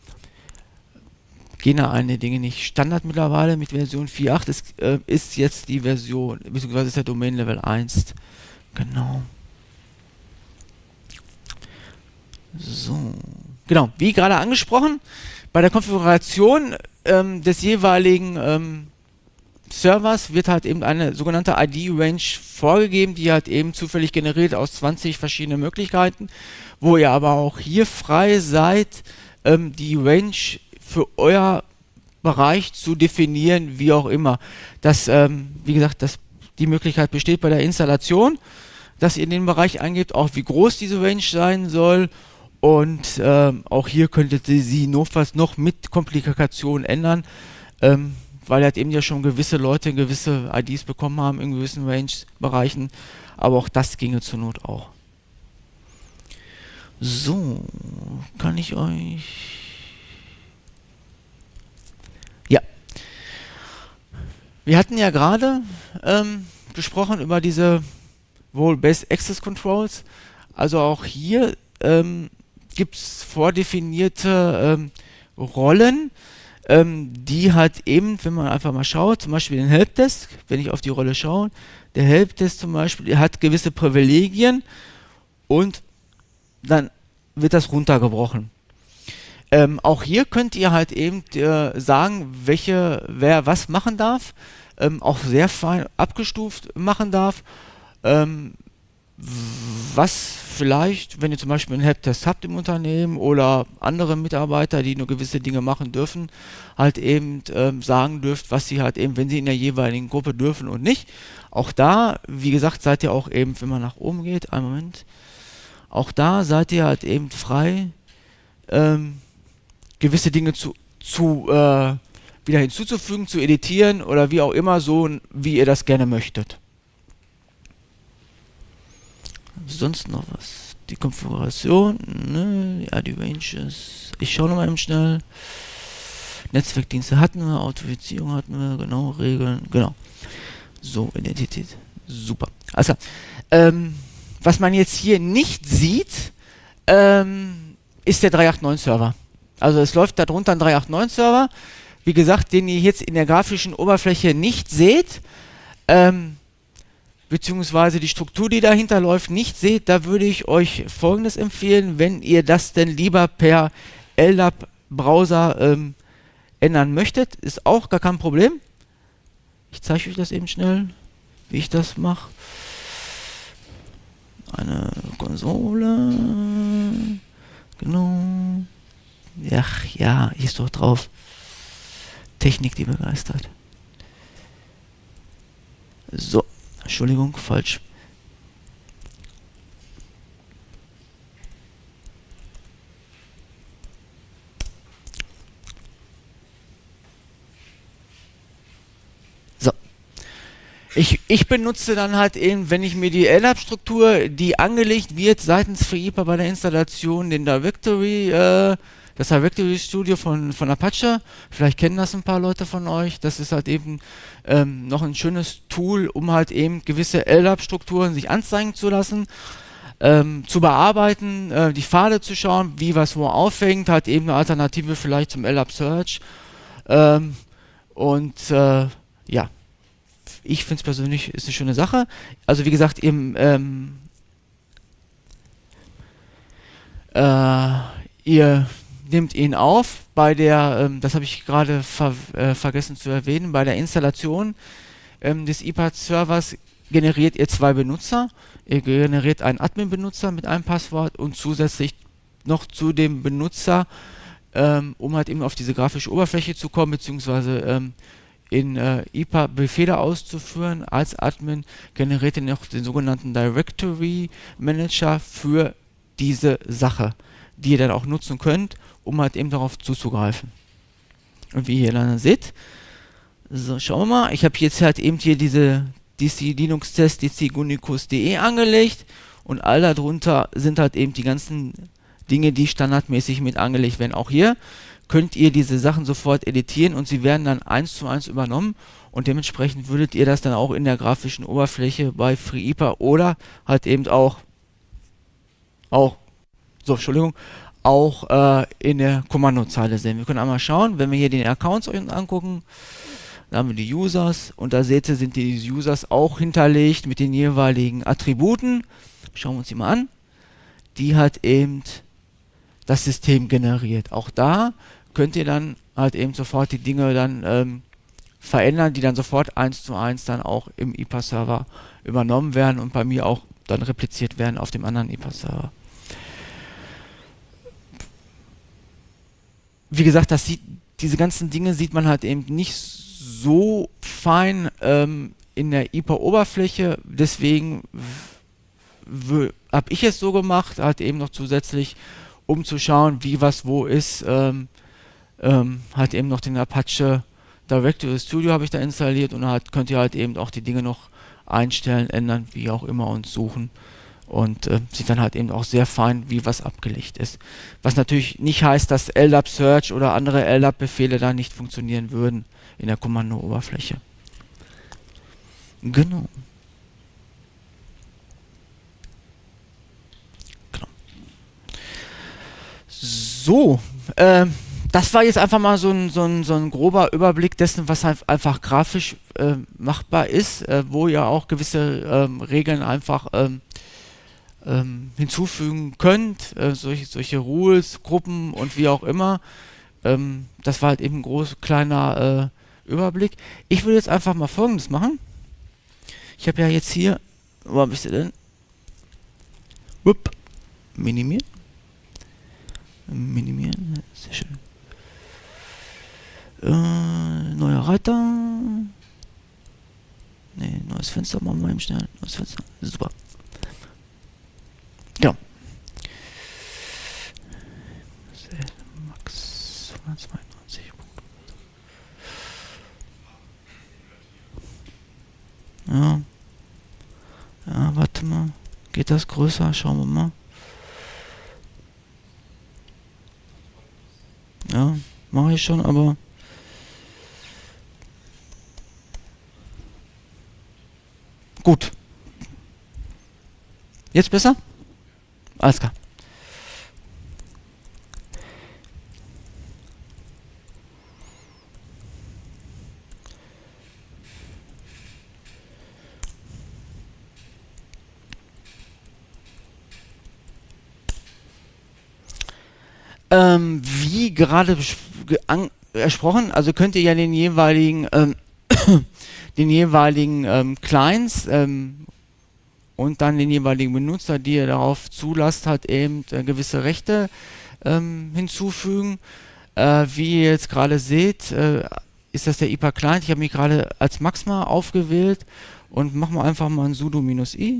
gehen da einige Dinge nicht. Standard mittlerweile mit Version 4.8 ist jetzt die Version, beziehungsweise ist der Domain Level 1. Genau. So, genau, wie gerade angesprochen, bei der Konfiguration des jeweiligen Servers wird halt eben eine sogenannte ID-Range vorgegeben, die halt eben zufällig generiert aus 20 verschiedenen Möglichkeiten, wo ihr aber auch hier frei seid, die Range für euer Bereich zu definieren, wie auch immer. Das, wie gesagt, die Möglichkeit besteht bei der Installation, dass ihr in den Bereich eingebt, auch wie groß diese Range sein soll. Und auch hier könntet ihr sie notfalls noch mit Komplikationen ändern, weil halt eben ja schon gewisse Leute gewisse IDs bekommen haben in gewissen Range-Bereichen. Aber auch das ginge zur Not auch. So, kann ich euch... Ja, wir hatten ja gerade gesprochen über diese Role-Based Access Controls. Also auch hier gibt es vordefinierte Rollen, die halt eben, wenn man einfach mal schaut, zum Beispiel den Helpdesk, wenn ich auf die Rolle schaue, der Helpdesk zum Beispiel hat gewisse Privilegien und dann wird das runtergebrochen. Auch hier könnt ihr halt eben sagen, wer was machen darf, auch sehr fein abgestuft machen darf, was vielleicht, wenn ihr zum Beispiel einen Helptest habt im Unternehmen oder andere Mitarbeiter, die nur gewisse Dinge machen dürfen, halt eben sagen dürft, was sie halt eben, wenn sie in der jeweiligen Gruppe dürfen und nicht. Auch da, wie gesagt, seid ihr auch eben, wenn man nach oben geht, einen Moment, auch da seid ihr halt eben frei, gewisse Dinge wieder hinzuzufügen, zu editieren oder wie auch immer, so wie ihr das gerne möchtet. Sonst noch was? Die Konfiguration, ne? Ja, die Ranges. Ich schaue nochmal eben schnell. Netzwerkdienste hatten wir, Authentifizierung hatten wir, genau, Regeln, genau. So, Identität. Super. Also, was man jetzt hier nicht sieht, ist der 389-Server. Also es läuft darunter ein 389-Server, wie gesagt, den ihr jetzt in der grafischen Oberfläche nicht seht, beziehungsweise die Struktur, die dahinter läuft, nicht seht. Da würde ich euch Folgendes empfehlen, wenn ihr das denn lieber per LDAP-Browser ändern möchtet, ist auch gar kein Problem. Ich zeige euch das eben schnell, wie ich das mache. Eine Konsole, genau. Ach ja, hier ist doch drauf. Technik, die begeistert. So, Entschuldigung, falsch. So. Ich benutze dann halt eben, wenn ich mir die LDAP-Struktur, die angelegt wird seitens FreeIPA bei der Installation, den Directory, das Directory Studio von Apache, vielleicht kennen das ein paar Leute von euch, das ist halt eben noch ein schönes Tool, um halt eben gewisse LDAP-Strukturen sich anzeigen zu lassen, zu bearbeiten, die Pfade zu schauen, wie was wo aufhängt, halt eben eine Alternative vielleicht zum LDAP Search ja. Ich finde es persönlich ist eine schöne Sache. Also wie gesagt, ihr nehmt ihn auf bei der, das habe ich gerade vergessen zu erwähnen, bei der Installation des IPAD-Servers generiert ihr zwei Benutzer. Ihr generiert einen Admin-Benutzer mit einem Passwort und zusätzlich noch zu dem Benutzer, um halt eben auf diese grafische Oberfläche zu kommen, beziehungsweise in IPA Befehle auszuführen. Als Admin generiert ihr noch den sogenannten Directory Manager für diese Sache, die ihr dann auch nutzen könnt, um halt eben darauf zuzugreifen. Und wie ihr dann seht, so schauen wir mal, ich habe jetzt halt eben hier diese DC Linux Test DC Gunicus.de angelegt und all darunter sind halt eben die ganzen Dinge, die standardmäßig mit angelegt werden. Auch hier könnt ihr diese Sachen sofort editieren und sie werden dann 1:1 übernommen und dementsprechend würdet ihr das dann auch in der grafischen Oberfläche bei FreeIPA oder halt eben auch in der Kommandozeile sehen. Wir können einmal schauen, wenn wir hier den Accounts angucken, da haben wir die Users und da seht ihr, sind die Users auch hinterlegt mit den jeweiligen Attributen. Schauen wir uns die mal an. Die hat eben das System generiert. Auch da könnt ihr dann halt eben sofort die Dinge dann verändern, die dann sofort 1:1 dann auch im IPA-Server übernommen werden und bei mir auch dann repliziert werden auf dem anderen IPA-Server. Wie gesagt, diese ganzen Dinge sieht man halt eben nicht so fein in der IPA-Oberfläche, deswegen habe ich es so gemacht, halt eben noch zusätzlich, um zu schauen, wie was wo ist, halt eben noch den Apache Directory Studio habe ich da installiert und könnt ihr halt eben auch die Dinge noch einstellen, ändern, wie auch immer und suchen, und sieht dann halt eben auch sehr fein, wie was abgelegt ist. Was natürlich nicht heißt, dass LDAP Search oder andere LDAP-Befehle da nicht funktionieren würden in der Kommandooberfläche. Genau. So, das war jetzt einfach mal so ein grober Überblick dessen, was halt einfach grafisch machbar ist, wo ihr auch gewisse Regeln einfach hinzufügen könnt, solche Rules, Gruppen und wie auch immer. Das war halt eben ein kleiner Überblick. Ich würde jetzt einfach mal Folgendes machen. Ich habe ja jetzt hier, wo habe ich sie denn? Wupp, minimieren. Minimieren, sehr schön. Neuer Reiter. Ne, neues Fenster machen wir eben schnell. Neues Fenster, super. Genau. Max 192. Ja. Ja, warte mal. Geht das größer? Schauen wir mal. Ja, mache ich schon, aber gut. Jetzt besser? Alles klar. Wie gerade besprochen, also könnt ihr ja den jeweiligen Clients und dann den jeweiligen Benutzer, die ihr darauf zulasst, hat eben gewisse Rechte hinzufügen. Wie ihr jetzt gerade seht, ist das der IPA Client. Ich habe mich gerade als Max mal aufgewählt und machen wir einfach mal ein sudo-i.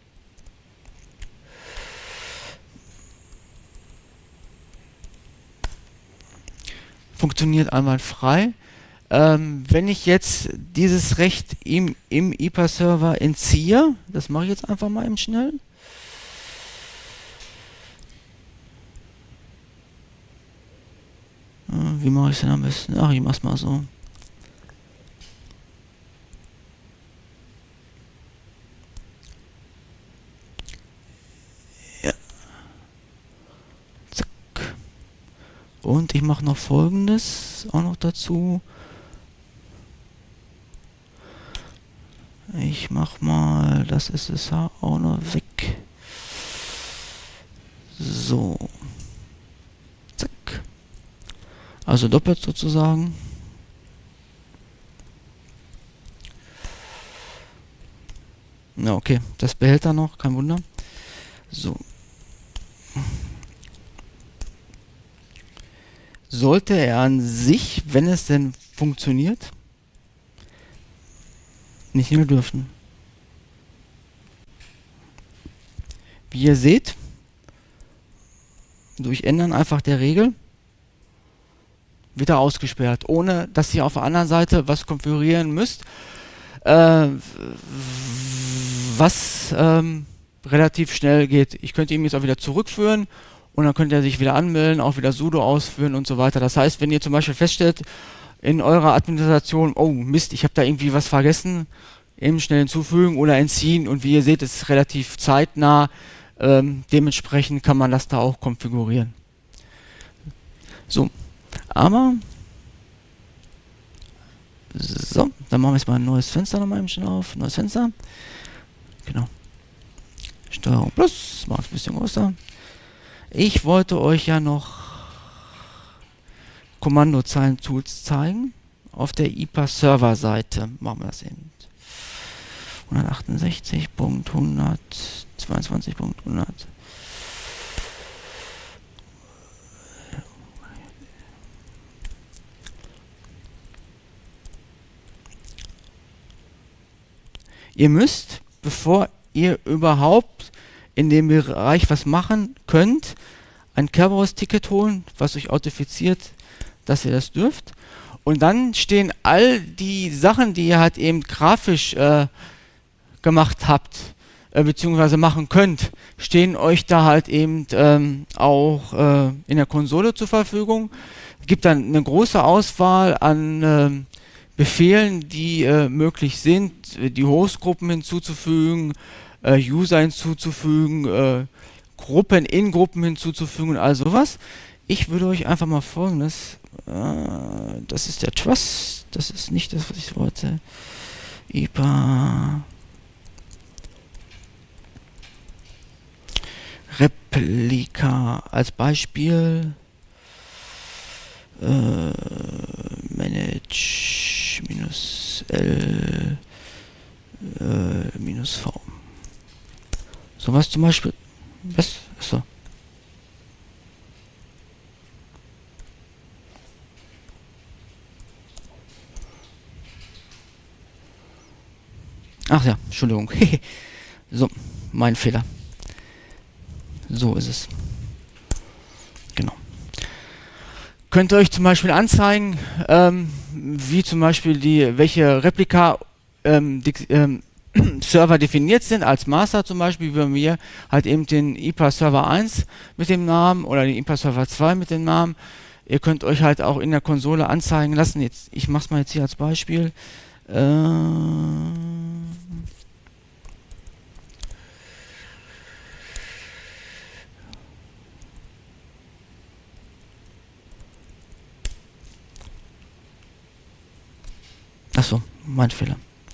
Funktioniert einwandfrei. Wenn ich jetzt dieses Recht im IPA-Server entziehe, das mache ich jetzt einfach mal eben schnell. Wie mache ich es denn am besten? Ach, ich mache es mal so. Ja. Zack. Und ich mache noch Folgendes auch noch dazu. Ich mach mal das SSH auch noch weg. So. Zack. Also doppelt sozusagen. Na okay, das behält er noch, kein Wunder. So. Sollte er an sich, wenn es denn funktioniert, nicht mehr dürfen. Wie ihr seht, durch Ändern einfach der Regel wieder ausgesperrt, ohne dass ihr auf der anderen Seite was konfigurieren müsst, was relativ schnell geht. Ich könnte ihm jetzt auch wieder zurückführen und dann könnt ihr sich wieder anmelden, auch wieder sudo ausführen und so weiter. Das heißt, wenn ihr zum Beispiel feststellt, in eurer Administration, oh Mist, ich habe da irgendwie was vergessen, eben schnell hinzufügen oder entziehen und wie ihr seht, ist es relativ zeitnah, dementsprechend kann man das da auch konfigurieren. So, aber so, dann machen wir jetzt mal ein neues Fenster nochmal eben schnell auf, neues Fenster, genau, Steuerung plus, machen es ein bisschen größer. Ich wollte euch ja noch Kommandozeilen-Tools zeigen. Auf der IPA-Server-Seite machen wir das eben. 168.122.100. Ihr müsst, bevor ihr überhaupt in dem Bereich was machen könnt, ein Kerberos-Ticket holen, was euch authentifiziert, dass ihr das dürft. Und dann stehen all die Sachen, die ihr halt eben grafisch gemacht habt, beziehungsweise machen könnt, stehen euch da halt eben auch in der Konsole zur Verfügung. Es gibt dann eine große Auswahl an Befehlen, die möglich sind, die Hostgruppen hinzuzufügen, User hinzuzufügen, Gruppen in Gruppen hinzuzufügen und all sowas. Ich würde euch einfach mal folgendes, das ist der Trust, das ist nicht das, was ich wollte. IPA Replika als Beispiel. Manage -L -V. So was zum Beispiel. Was? Achso. Ach ja, Entschuldigung. So, mein Fehler. So ist es. Genau. Könnt ihr euch zum Beispiel anzeigen, wie zum Beispiel welche Replika Server definiert sind, als Master zum Beispiel, wie bei mir halt eben den IPA Server 1 mit dem Namen oder den IPA Server 2 mit dem Namen. Ihr könnt euch halt auch in der Konsole anzeigen lassen. Jetzt, ich mache es mal jetzt hier als Beispiel. Achso, mein Fehler.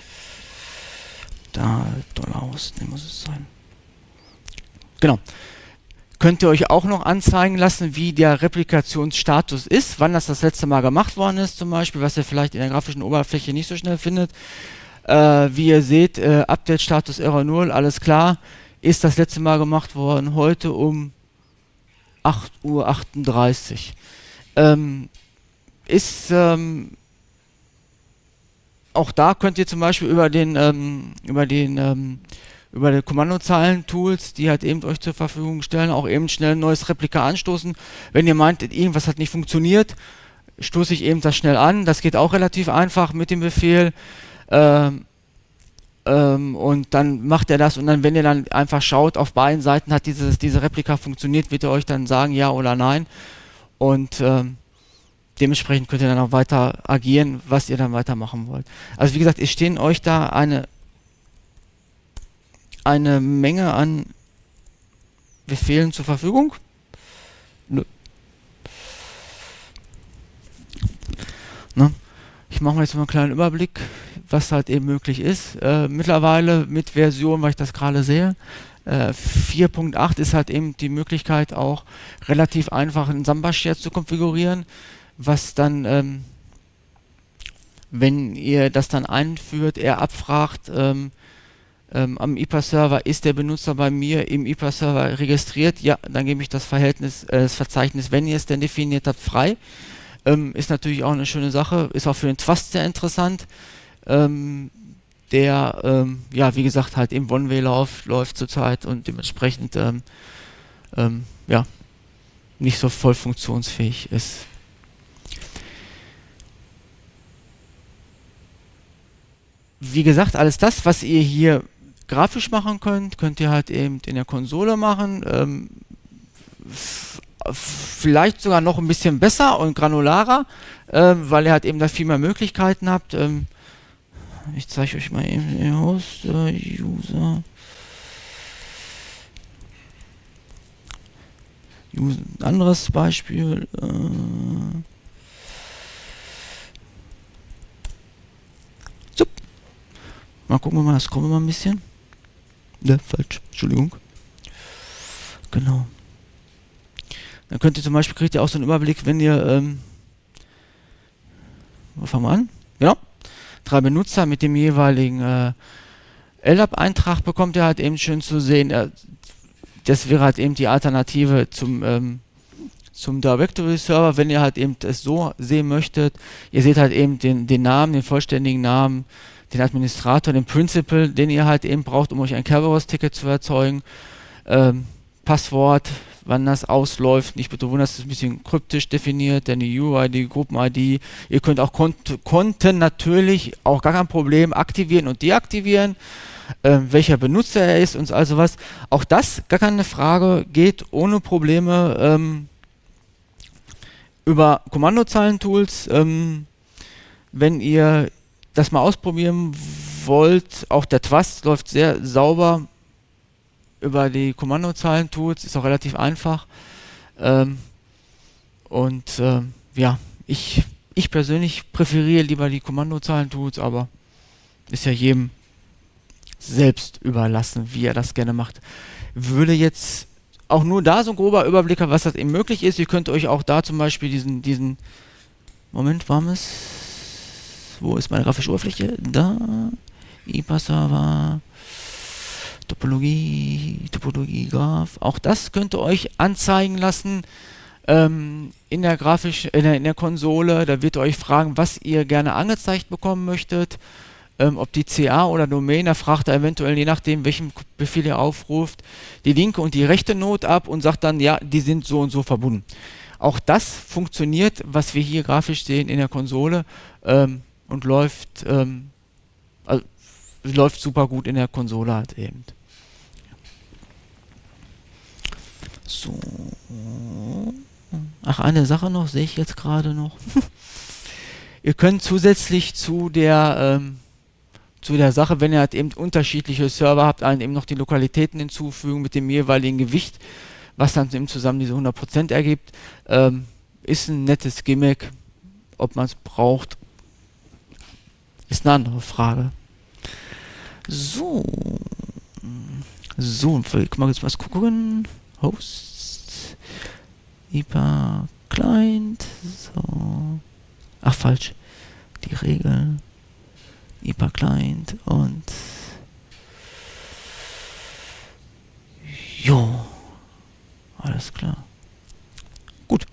Da Dollar ausnehmen muss es sein. Genau. Könnt ihr euch auch noch anzeigen lassen, wie der Replikationsstatus ist, wann das letzte Mal gemacht worden ist zum Beispiel, was ihr vielleicht in der grafischen Oberfläche nicht so schnell findet. Wie ihr seht, Update-Status Error 0, alles klar, ist das letzte Mal gemacht worden, heute um 8:38 Uhr. Auch da könnt ihr zum Beispiel über die Kommandozeilen-Tools, die halt eben euch zur Verfügung stellen, auch eben schnell ein neues Replika anstoßen. Wenn ihr meint, irgendwas hat nicht funktioniert, stoße ich eben das schnell an. Das geht auch relativ einfach mit dem Befehl. Und dann macht er das und dann, wenn ihr dann einfach schaut, auf beiden Seiten hat diese Replika funktioniert, wird er euch dann sagen, ja oder nein. Und dementsprechend könnt ihr dann auch weiter agieren, was ihr dann weitermachen wollt. Also wie gesagt, es stehen euch da eine Menge an Befehlen zur Verfügung. Ne? Ich mache mal jetzt mal einen kleinen Überblick, was halt eben möglich ist. Mittlerweile mit Version, weil ich das gerade sehe, 4.8 ist halt eben die Möglichkeit auch relativ einfach einen Samba-Share zu konfigurieren, was dann, wenn ihr das dann einführt, er abfragt, am IPA-Server ist der Benutzer bei mir im IPA-Server registriert, ja, dann gebe ich das Verzeichnis, wenn ihr es denn definiert habt, frei. Ist natürlich auch eine schöne Sache, ist auch für den Trust sehr interessant, der, ja, wie gesagt, halt im One-Way läuft zurzeit und dementsprechend, ja, nicht so voll funktionsfähig ist. Wie gesagt, alles das, was ihr hier grafisch machen könnt, könnt ihr halt eben in der Konsole machen. Vielleicht sogar noch ein bisschen besser und granularer, weil ihr halt eben da viel mehr Möglichkeiten habt. Ich zeige euch mal eben den Host, User. Ein anderes Beispiel. So. Mal gucken wir mal, das kommen wir mal ein bisschen. Ne, falsch. Entschuldigung. Genau. Dann könnt ihr zum Beispiel, kriegt ihr auch so einen Überblick, wenn ihr, wo fangen wir an? Genau. 3 Benutzer mit dem jeweiligen LDAP-Eintrag bekommt ihr halt eben schön zu sehen. Das wäre halt eben die Alternative zum Directory Server, wenn ihr halt eben das so sehen möchtet. Ihr seht halt eben den Namen, den vollständigen Namen, den Administrator, den Principal, den ihr halt eben braucht, um euch ein Kerberos-Ticket zu erzeugen. Passwort, wann das ausläuft. Nicht bitte wundern, das ist ein bisschen kryptisch definiert, denn die UID, Gruppen-ID. Ihr könnt auch Konten natürlich, auch gar kein Problem, aktivieren und deaktivieren. Welcher Benutzer er ist und all sowas. Auch das, gar keine Frage, geht ohne Probleme über Kommandozeilen-Tools. Wenn ihr das mal ausprobieren wollt, auch der Twast läuft sehr sauber über die Kommandozeilen-Tools, ist auch relativ einfach. Ja, ich persönlich präferiere lieber die Kommandozeilen-Tools, aber ist ja jedem selbst überlassen, wie er das gerne macht. Würde jetzt auch nur da so ein grober Überblick haben, was das eben möglich ist. Ihr könnt euch auch da zum Beispiel diesen Moment, wo ist meine grafische Oberfläche? Da, IPA-Server, Topologie, Graph. Auch das könnt ihr euch anzeigen lassen in der Konsole. Da wird ihr euch fragen, was ihr gerne angezeigt bekommen möchtet. Ob die CA oder Domain, da fragt er eventuell, je nachdem, welchen Befehl ihr aufruft, die linke und die rechte Node ab und sagt dann, ja, die sind so und so verbunden. Auch das funktioniert, was wir hier grafisch sehen in der Konsole und läuft super gut in der Konsole halt eben. So. Ach, eine Sache noch, sehe ich jetzt gerade noch. Ihr könnt zusätzlich zu der Sache, wenn ihr halt eben unterschiedliche Server habt, eben noch die Lokalitäten hinzufügen mit dem jeweiligen Gewicht, was dann eben zusammen diese 100% ergibt. Ist ein nettes Gimmick. Ob man es braucht, ist eine andere Frage. So, ich mag jetzt was gucken. Host, IPA, Client, so. Ach, falsch. Die Regel. IPA Client und jo, alles klar. Gut.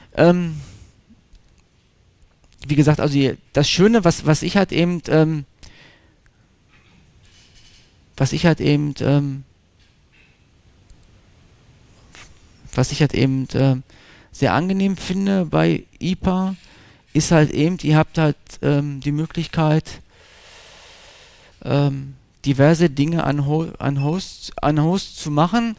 Wie gesagt, also das Schöne, was ich halt eben sehr angenehm finde bei IPA, ist halt eben, ihr habt halt die Möglichkeit, diverse Dinge an Hosts zu machen,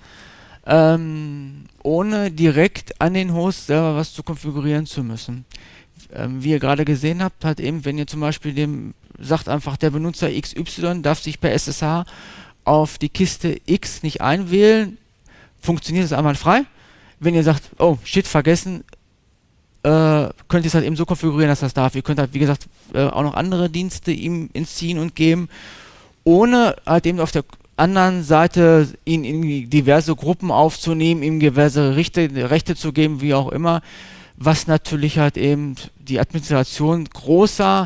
ohne direkt an den Host selber was zu konfigurieren zu müssen. Wie ihr gerade gesehen habt, halt eben, wenn ihr zum Beispiel dem sagt einfach, der Benutzer XY darf sich per SSH auf die Kiste X nicht einwählen, funktioniert das einmal frei. Wenn ihr sagt, oh shit, vergessen, könnt ihr es halt eben so konfigurieren, dass das darf. Ihr könnt halt, wie gesagt, auch noch andere Dienste ihm entziehen und geben, ohne halt eben auf der anderen Seite ihn in diverse Gruppen aufzunehmen, ihm diverse Rechte zu geben, wie auch immer, was natürlich halt eben die Administration großer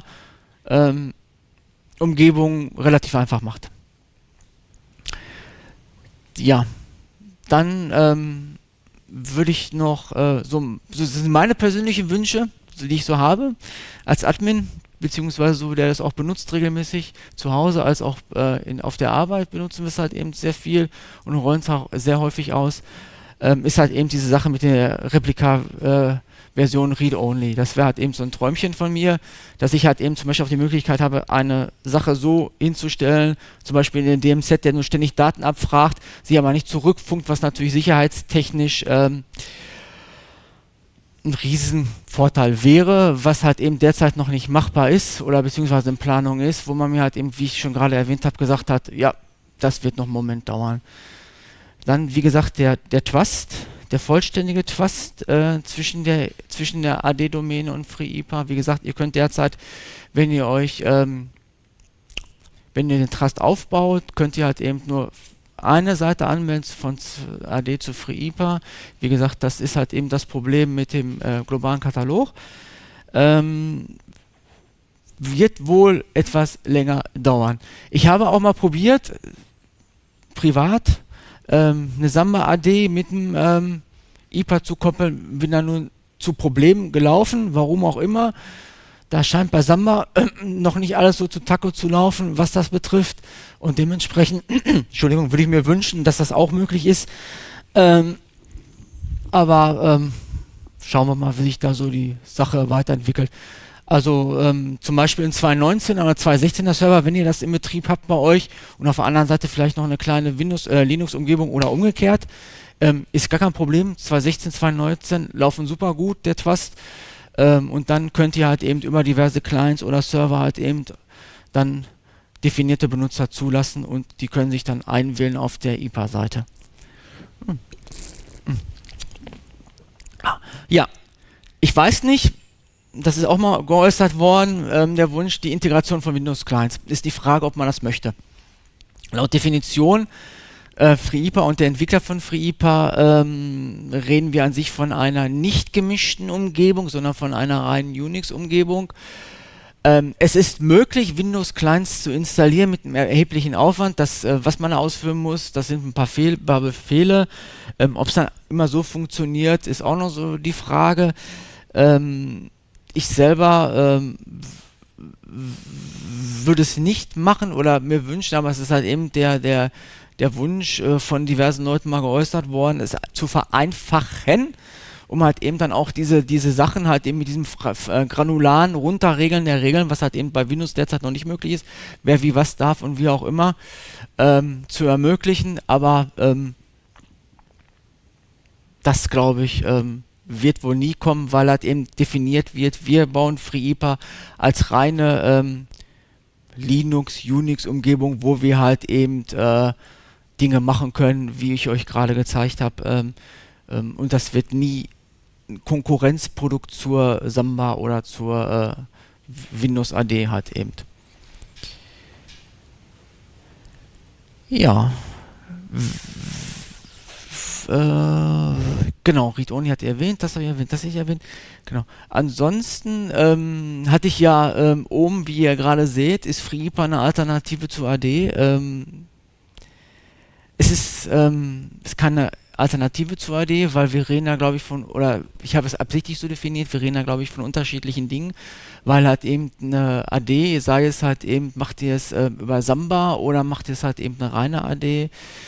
Umgebungen relativ einfach macht. Ja, dann würde ich noch, so sind meine persönlichen Wünsche, die ich so habe, als Admin, beziehungsweise so, der das auch benutzt regelmäßig, zu Hause als auch auf der Arbeit benutzen wir es halt eben sehr viel und rollen es auch sehr häufig aus, ist halt eben diese Sache mit der Replika-Version Read-Only. Das wäre halt eben so ein Träumchen von mir, dass ich halt eben zum Beispiel auch die Möglichkeit habe, eine Sache so hinzustellen, zum Beispiel in dem DMZ, der nur ständig Daten abfragt, sie aber nicht zurückfunkt, was natürlich sicherheitstechnisch ein Riesenvorteil wäre, was halt eben derzeit noch nicht machbar ist oder beziehungsweise in Planung ist, wo man mir halt eben, wie ich schon gerade erwähnt habe, gesagt hat, ja, das wird noch einen Moment dauern. Dann, wie gesagt, der Twast, der vollständige Twast zwischen der AD-Domäne und FreeIPA. Wie gesagt, ihr könnt derzeit, wenn ihr den Trust aufbaut, könnt ihr halt eben nur eine Seite anmelden von AD zu FreeIPA. Wie gesagt, das ist halt eben das Problem mit dem globalen Katalog. Wird wohl etwas länger dauern. Ich habe auch mal probiert, privat, eine Samba AD mit dem IPA zu koppeln, bin da nun zu Problemen gelaufen, warum auch immer. Da scheint bei Samba noch nicht alles so zu Taco zu laufen, was das betrifft. Und dementsprechend, Entschuldigung, würde ich mir wünschen, dass das auch möglich ist. aber schauen wir mal, wie sich da so die Sache weiterentwickelt. Also zum Beispiel in 2.19 oder 2.16er Server, wenn ihr das im Betrieb habt bei euch und auf der anderen Seite vielleicht noch eine kleine Linux-Umgebung oder umgekehrt, ist gar kein Problem. 2.16, 2.19 laufen super gut, der Trust. Und dann könnt ihr halt eben über diverse Clients oder Server halt eben dann definierte Benutzer zulassen und die können sich dann einwählen auf der IPA-Seite. Ja, ich weiß nicht, das ist auch mal geäußert worden, der Wunsch, die Integration von Windows-Clients. Ist die Frage, ob man das möchte. Laut Definition FreeIPA und der Entwickler von FreeIPA reden wir an sich von einer nicht gemischten Umgebung, sondern von einer reinen Unix-Umgebung. Es ist möglich, Windows-Clients zu installieren mit einem erheblichen Aufwand. Das, was man da ausführen muss, das sind ein paar Befehle. Ob es dann immer so funktioniert, ist auch noch so die Frage. Ich selber würde es nicht machen oder mir wünschen, aber es ist halt eben der Wunsch von diversen Leuten mal geäußert worden, es zu vereinfachen, um halt eben dann auch diese Sachen halt eben mit diesem granularen Runterregeln der Regeln, was halt eben bei Windows derzeit noch nicht möglich ist, wer wie was darf und wie auch immer, zu ermöglichen, aber das glaube ich wird wohl nie kommen, weil halt eben definiert wird, wir bauen FreeIPA als reine Linux, Unix-Umgebung, wo wir halt eben Dinge machen können, wie ich euch gerade gezeigt habe. Und das wird nie ein Konkurrenzprodukt zur Samba oder zur Windows AD halt eben. Ja. Genau, Read-Only hat er erwähnt, das habe ich erwähnt, das habe ich erwähnt. Genau. Ansonsten hatte ich ja oben, wie ihr gerade seht, ist FreeIPA eine Alternative zu AD. Es ist keine Alternative zu AD, weil wir reden da, glaube ich, oder ich habe es absichtlich so definiert, wir reden da, glaube ich, von unterschiedlichen Dingen, weil halt eben eine AD, sei es halt eben, macht ihr es über Samba oder macht ihr es halt eben eine reine AD,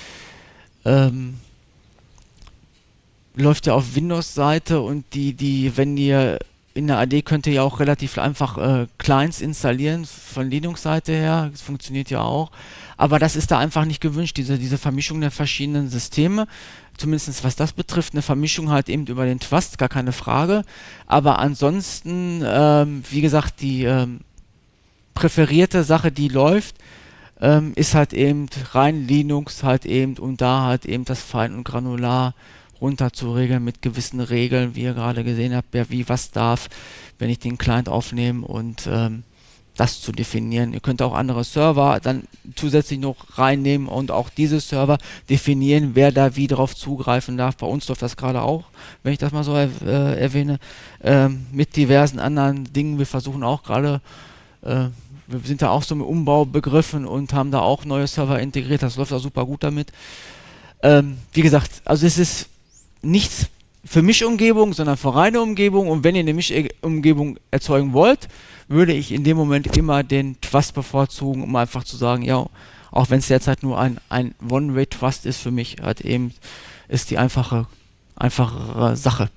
läuft ja auf Windows-Seite und wenn ihr in der AD könnt ihr ja auch relativ einfach Clients installieren von Linux-Seite her, das funktioniert ja auch, aber das ist da einfach nicht gewünscht, diese Vermischung der verschiedenen Systeme, zumindest was das betrifft, eine Vermischung halt eben über den Trust, gar keine Frage, aber ansonsten, wie gesagt, die präferierte Sache, die läuft, ist halt eben rein Linux halt eben und da halt eben das Fein und Granular runter zu regeln mit gewissen Regeln, wie ihr gerade gesehen habt, wer wie was darf, wenn ich den Client aufnehme und das zu definieren. Ihr könnt auch andere Server dann zusätzlich noch reinnehmen und auch diese Server definieren, wer da wie drauf zugreifen darf. Bei uns läuft das gerade auch, wenn ich das mal so erwähne, mit diversen anderen Dingen. Wir versuchen auch gerade, wir sind da auch so mit Umbaubegriffen und haben da auch neue Server integriert. Das läuft auch super gut damit. Wie gesagt, also es ist nichts für Mischumgebung, sondern für reine Umgebung und wenn ihr eine Mischumgebung erzeugen wollt, würde ich in dem Moment immer den Trust bevorzugen, um einfach zu sagen, ja, auch wenn es derzeit nur ein One-Way-Trust ist, für mich halt eben ist die einfachere Sache.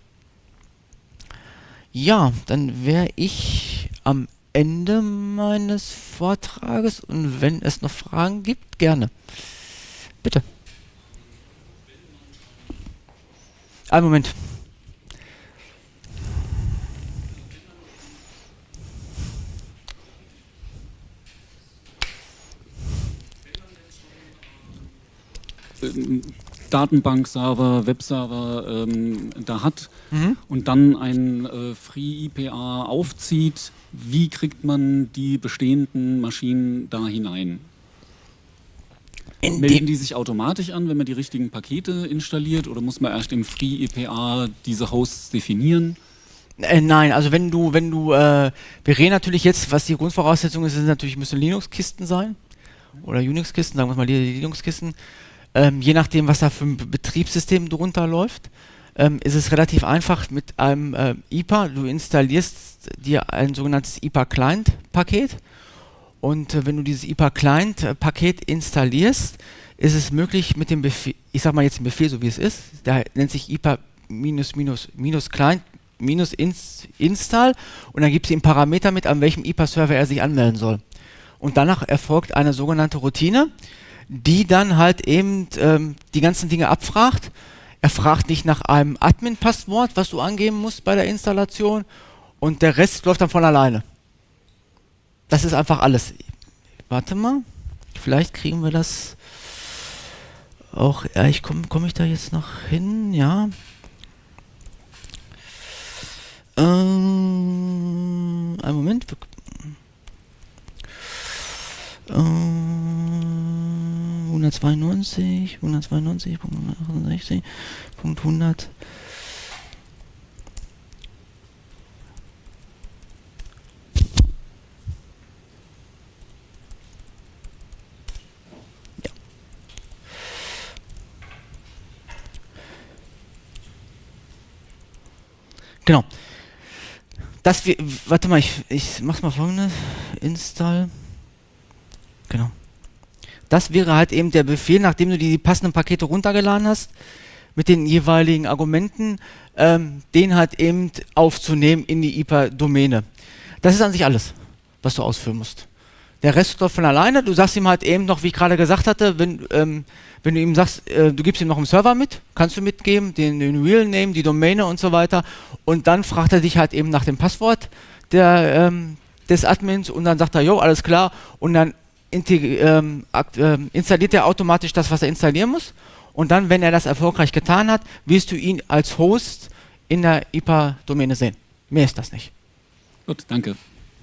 Ja, dann wäre ich am Ende meines Vortrages und wenn es noch Fragen gibt, gerne. Bitte. Einen Moment. Datenbankserver, Webserver da hat und dann ein FreeIPA aufzieht, wie kriegt man die bestehenden Maschinen da hinein? Melden die sich automatisch an, wenn man die richtigen Pakete installiert oder muss man erst im FreeIPA diese Hosts definieren? Nein, also wenn du, wir reden natürlich jetzt, was die Grundvoraussetzung ist, sind natürlich müssen Linux-Kisten sein oder Unix-Kisten, sagen wir mal die Linux-Kisten. Je nachdem, was da für ein Betriebssystem drunter läuft, ist es relativ einfach mit einem IPA. Du installierst dir ein sogenanntes IPA-Client-Paket und wenn du dieses IPA-Client-Paket installierst, ist es möglich mit dem Befehl, ich sag mal jetzt den Befehl, so wie es ist, der nennt sich IPA client install und dann gibt es ihm Parameter mit, an welchem IPA-Server er sich anmelden soll. Und danach erfolgt eine sogenannte Routine, die dann halt eben die ganzen Dinge abfragt. Er fragt nicht nach einem Admin-Passwort, was du angeben musst bei der Installation, und der Rest läuft dann von alleine. Das ist einfach alles. Warte mal, vielleicht kriegen wir das auch. Ja, komm ich da jetzt noch hin? Ja. Einen Moment. 192.168.100. Ja. Genau. Warte mal, ich mach's mal folgendes. Install. Genau. Das wäre halt eben der Befehl, nachdem du die passenden Pakete runtergeladen hast, mit den jeweiligen Argumenten, den halt eben aufzunehmen in die IPA-Domäne. Das ist an sich alles, was du ausführen musst. Der Rest läuft von alleine. Du sagst ihm halt eben noch, wie ich gerade gesagt hatte, wenn du ihm sagst, du gibst ihm noch einen Server mit, kannst du mitgeben, den Real Name, die Domäne und so weiter, und dann fragt er dich halt eben nach dem Passwort des Admins und dann sagt er, jo, alles klar, und dann installiert er automatisch das, was er installieren muss, und dann, wenn er das erfolgreich getan hat, wirst du ihn als Host in der IPA-Domäne sehen. Mehr ist das nicht. Gut, danke.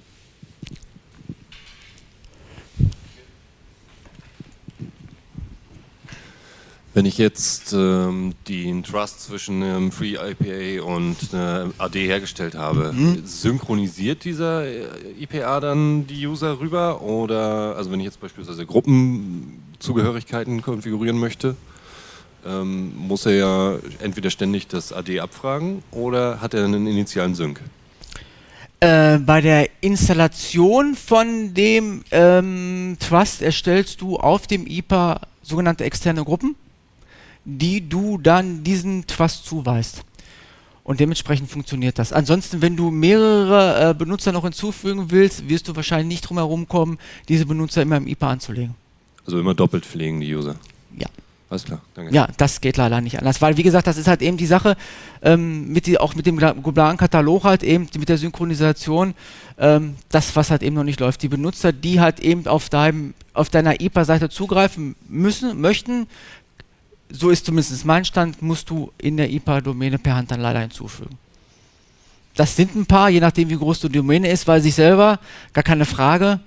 Wenn ich jetzt den Trust zwischen FreeIPA und AD hergestellt habe, synchronisiert dieser IPA dann die User rüber? Oder, also wenn ich jetzt beispielsweise Gruppenzugehörigkeiten konfigurieren möchte, muss er ja entweder ständig das AD abfragen oder hat er einen initialen Sync? Bei der Installation von dem Trust erstellst du auf dem IPA sogenannte externe Gruppen, die du dann diesen Trust zuweist. Und dementsprechend funktioniert das. Ansonsten, wenn du mehrere Benutzer noch hinzufügen willst, wirst du wahrscheinlich nicht drum herum kommen, diese Benutzer immer im IPA anzulegen. Also immer doppelt pflegen die User? Ja. Alles klar, danke. Ja, das geht leider nicht anders, weil wie gesagt, das ist halt eben die Sache, auch mit dem globalen Katalog halt eben, mit der Synchronisation, das, was halt eben noch nicht läuft. Die Benutzer, die halt eben auf deiner IPA-Seite zugreifen möchten, so ist zumindest mein Stand, musst du in der IPA-Domäne per Hand dann leider hinzufügen. Das sind ein paar, je nachdem wie groß die Domäne ist, weiß ich selber, gar keine Frage,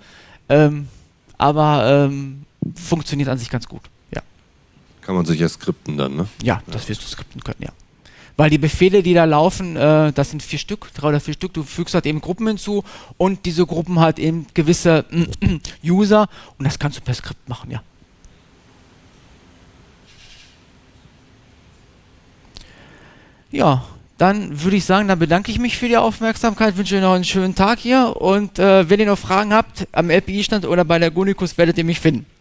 aber funktioniert an sich ganz gut, ja. Kann man sich ja skripten dann, ne? Ja, das wirst du skripten können, ja. Weil die Befehle, die da laufen, das sind 4 Stück, 3 oder 4 Stück, du fügst halt eben Gruppen hinzu und diese Gruppen halt eben gewisse User und das kannst du per Skript machen, ja. Ja, dann würde ich sagen, dann bedanke ich mich für die Aufmerksamkeit, wünsche euch noch einen schönen Tag hier und wenn ihr noch Fragen habt am LPI-Stand oder bei der Gunicus, werdet ihr mich finden.